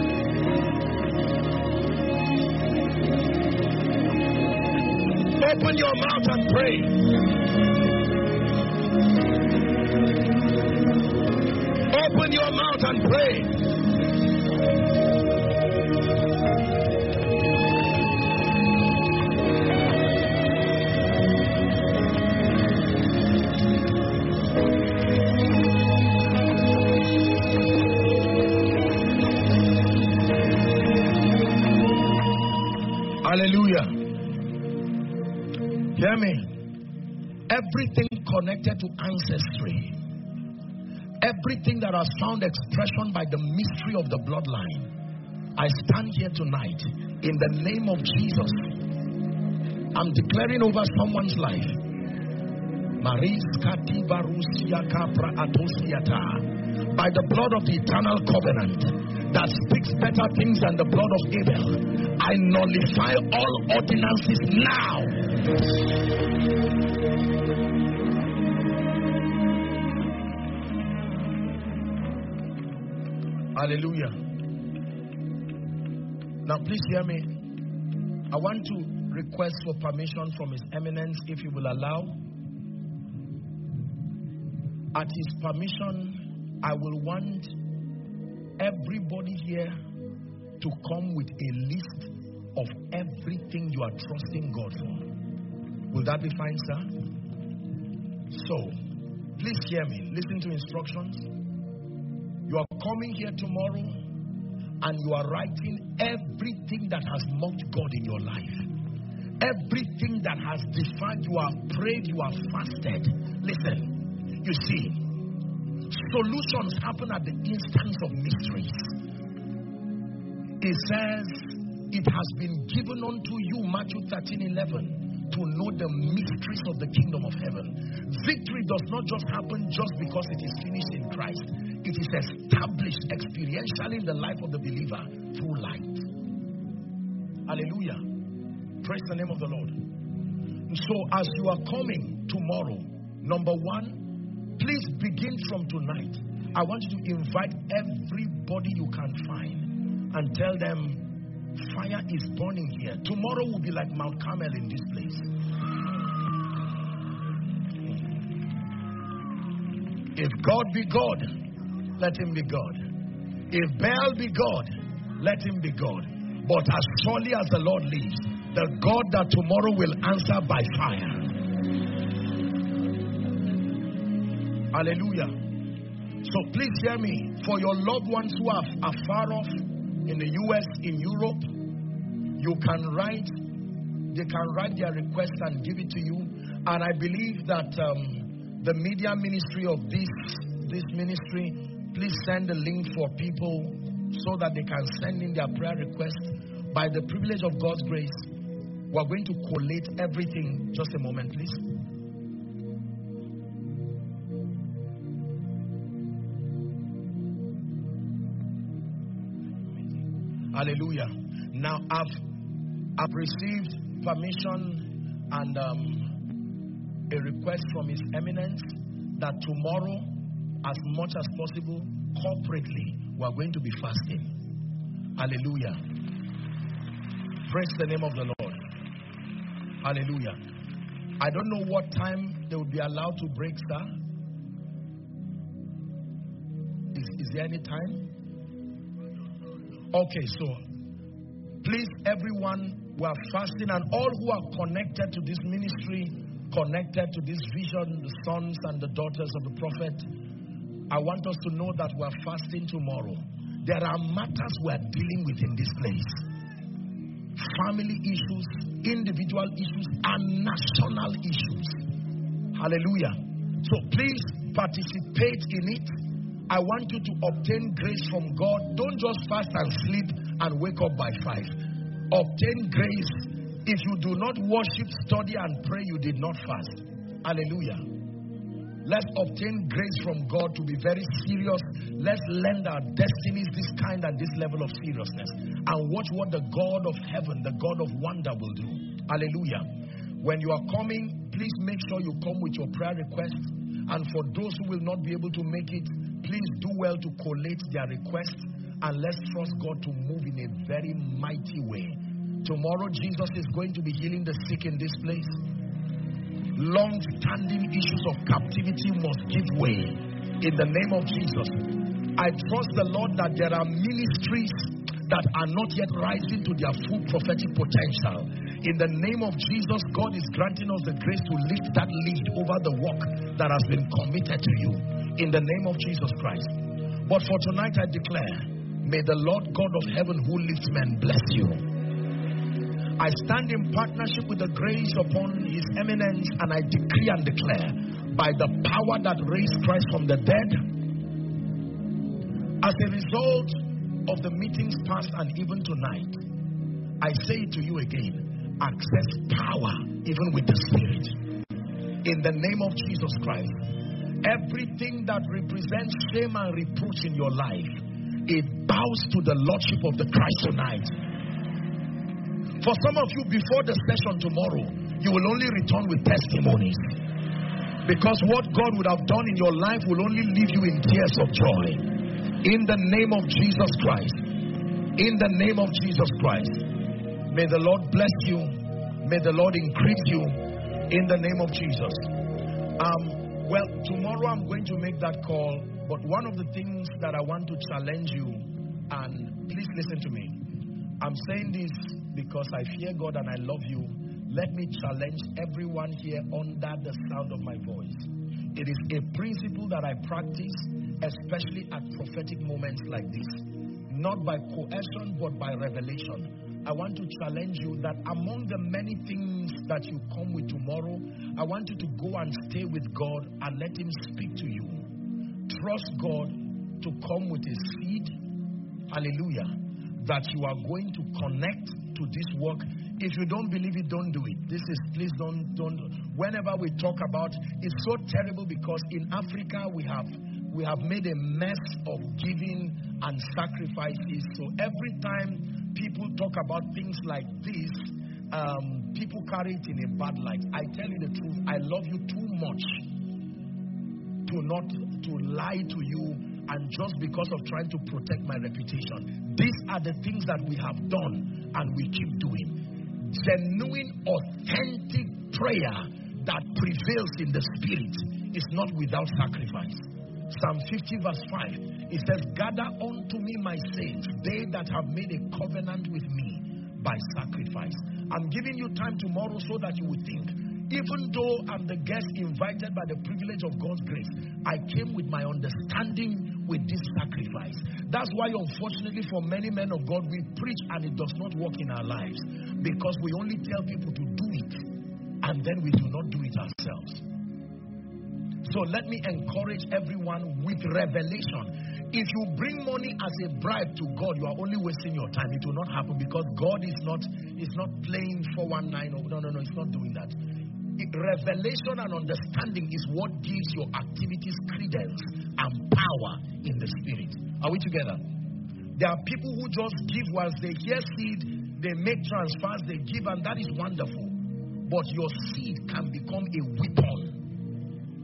Open your mouth and pray. Open your mouth and pray. Everything connected to ancestry, everything that has found expression by the mystery of the bloodline, I stand here tonight in the name of Jesus. I'm declaring over someone's life, by the blood of the eternal covenant that speaks better things than the blood of Abel, I nullify all ordinances now. Hallelujah. Now please hear me. I want to request for permission from His Eminence, if you will allow. At his permission, I will want everybody here to come with a list of everything you are trusting God for. Will that be fine, sir? So, please hear me. Listen to instructions. You are coming here tomorrow and you are writing everything that has mocked God in your life. Everything that has defied. You have prayed, you have fasted. Listen. You see, solutions happen at the instance of mysteries. It says, it has been given unto you, Matthew 13:11, to know the mysteries of the kingdom of heaven. Victory does not just happen just because it is finished in Christ. It is established experientially in the life of the believer through light. Hallelujah. Praise the name of the Lord. So as you are coming tomorrow, number one, please begin from tonight. I want you to invite everybody you can find and tell them fire is burning here. Tomorrow will be like Mount Carmel in this place. If God be God, let him be God. If Baal be God, let him be God. But as surely as the Lord lives, the God that tomorrow will answer by fire. Hallelujah. So please hear me. For your loved ones who are far off in the US, in Europe, you can write. They can write their request and give it to you. And I believe that the media ministry of this ministry, please send a link for people so that they can send in their prayer request. By the privilege of God's grace, we're going to collate everything. Just a moment, please. Hallelujah. Now I've received permission and a request from His Eminence that tomorrow, as much as possible, corporately, we are going to be fasting. Hallelujah. Praise the name of the Lord. Hallelujah. I don't know what time they will be allowed to break, sir. Is there any time? Okay, so please, everyone who are fasting and all who are connected to this ministry, connected to this vision, the sons and the daughters of the prophet, I want us to know that we are fasting tomorrow. There are matters we are dealing with in this place. Family issues, individual issues, and national issues. Hallelujah. So please participate in it. I want you to obtain grace from God. Don't just fast and sleep and wake up by 5. Obtain grace. If you do not worship, study, and pray, you did not fast. Hallelujah. Let's obtain grace from God to be very serious. Let's lend our destinies this kind and this level of seriousness. And watch what the God of heaven, the God of wonder will do. Hallelujah. When you are coming, please make sure you come with your prayer requests. And for those who will not be able to make it, please do well to collate their requests. And let's trust God to move in a very mighty way. Tomorrow, Jesus is going to be healing the sick in this place. Long-standing issues of captivity must give way in the name of Jesus. I trust the Lord that there are ministries that are not yet rising to their full prophetic potential. In the name of Jesus, God is granting us the grace to lift that lead over the work that has been committed to you. In the name of Jesus Christ. But for tonight I declare, may the Lord God of heaven who lifts men bless you. I stand in partnership with the grace upon His eminence, and I decree and declare, by the power that raised Christ from the dead, as a result of the meetings past and even tonight, I say to you again, access power even with the Spirit. In the name of Jesus Christ, everything that represents shame and reproach in your life, it bows to the Lordship of the Christ tonight. For some of you, before the session tomorrow, you will only return with testimonies. Because what God would have done in your life will only leave you in tears of joy. In the name of Jesus Christ. In the name of Jesus Christ. May the Lord bless you. May the Lord increase you. In the name of Jesus. Well, tomorrow I'm going to make that call. But one of the things that I want to challenge you, and please listen to me. I'm saying this because I fear God and I love you. Let me challenge everyone here under the sound of my voice. It is a principle that I practice, especially at prophetic moments like this. Not by coercion, but by revelation. I want to challenge you that among the many things that you come with tomorrow, I want you to go and stay with God and let Him speak to you. Trust God to come with a seed. Hallelujah. That you are going to connect to this work. If you don't believe it, don't do it. Please don't. Whenever we talk about, it's so terrible because in Africa we have made a mess of giving and sacrifices. So every time people talk about things like this, people carry it in a bad light. I tell you the truth, I love you too much to lie to you, and just because of trying to protect my reputation. These are the things that we have done and we keep doing. Genuine, authentic prayer that prevails in the Spirit is not without sacrifice. Psalm 50 verse 5, it says, gather unto me my saints, they that have made a covenant with me by sacrifice. I'm giving you time tomorrow so that you will think, even though I'm the guest invited by the privilege of God's grace, I came with my understanding with this sacrifice. That's why, unfortunately, for many men of God, we preach and it does not work in our lives, because we only tell people to do it and then we do not do it ourselves. So let me encourage everyone with revelation. If you bring money as a bribe to God, you are only wasting your time. It will not happen, because God is not playing 419. No, it's not doing that. Revelation and understanding is what gives your activities credence and power in the Spirit. Are we together? There are people who just give whilst they hear seed, they make transfers, they give, and that is wonderful. But your seed can become a weapon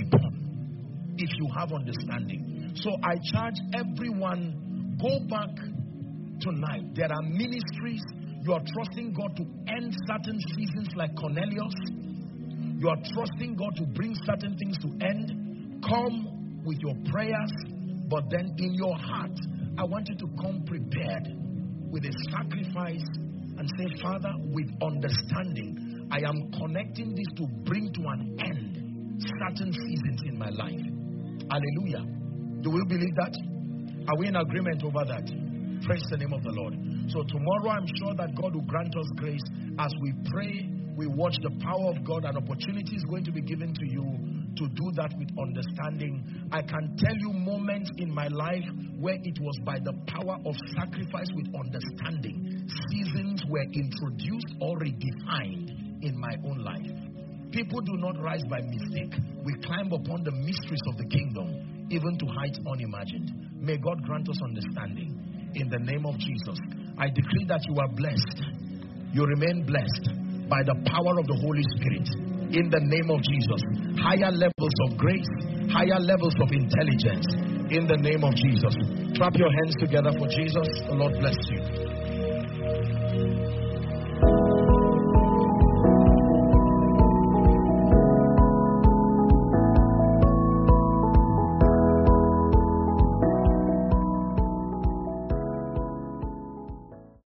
if you have understanding. So I charge everyone, go back tonight. There are ministries. You are trusting God to end certain seasons like Cornelius. You are trusting God to bring certain things to end. Come with your prayers, but then in your heart, I want you to come prepared with a sacrifice and say, Father, with understanding, I am connecting this to bring to an end certain seasons in my life. Hallelujah. Do we believe that? Are we in agreement over that? Praise the name of the Lord. So tomorrow I'm sure that God will grant us grace as we pray. We watch the power of God, and opportunity is going to be given to you to do that with understanding. I can tell you moments in my life where it was by the power of sacrifice with understanding. Seasons were introduced or redefined in my own life. People do not rise by mistake. We climb upon the mysteries of the kingdom, even to heights unimagined. May God grant us understanding. In the name of Jesus, I decree that you are blessed. You remain blessed by the power of the Holy Spirit. In the name of Jesus, higher levels of grace, higher levels of intelligence. In the name of Jesus, clap your hands together for Jesus. The Lord bless you.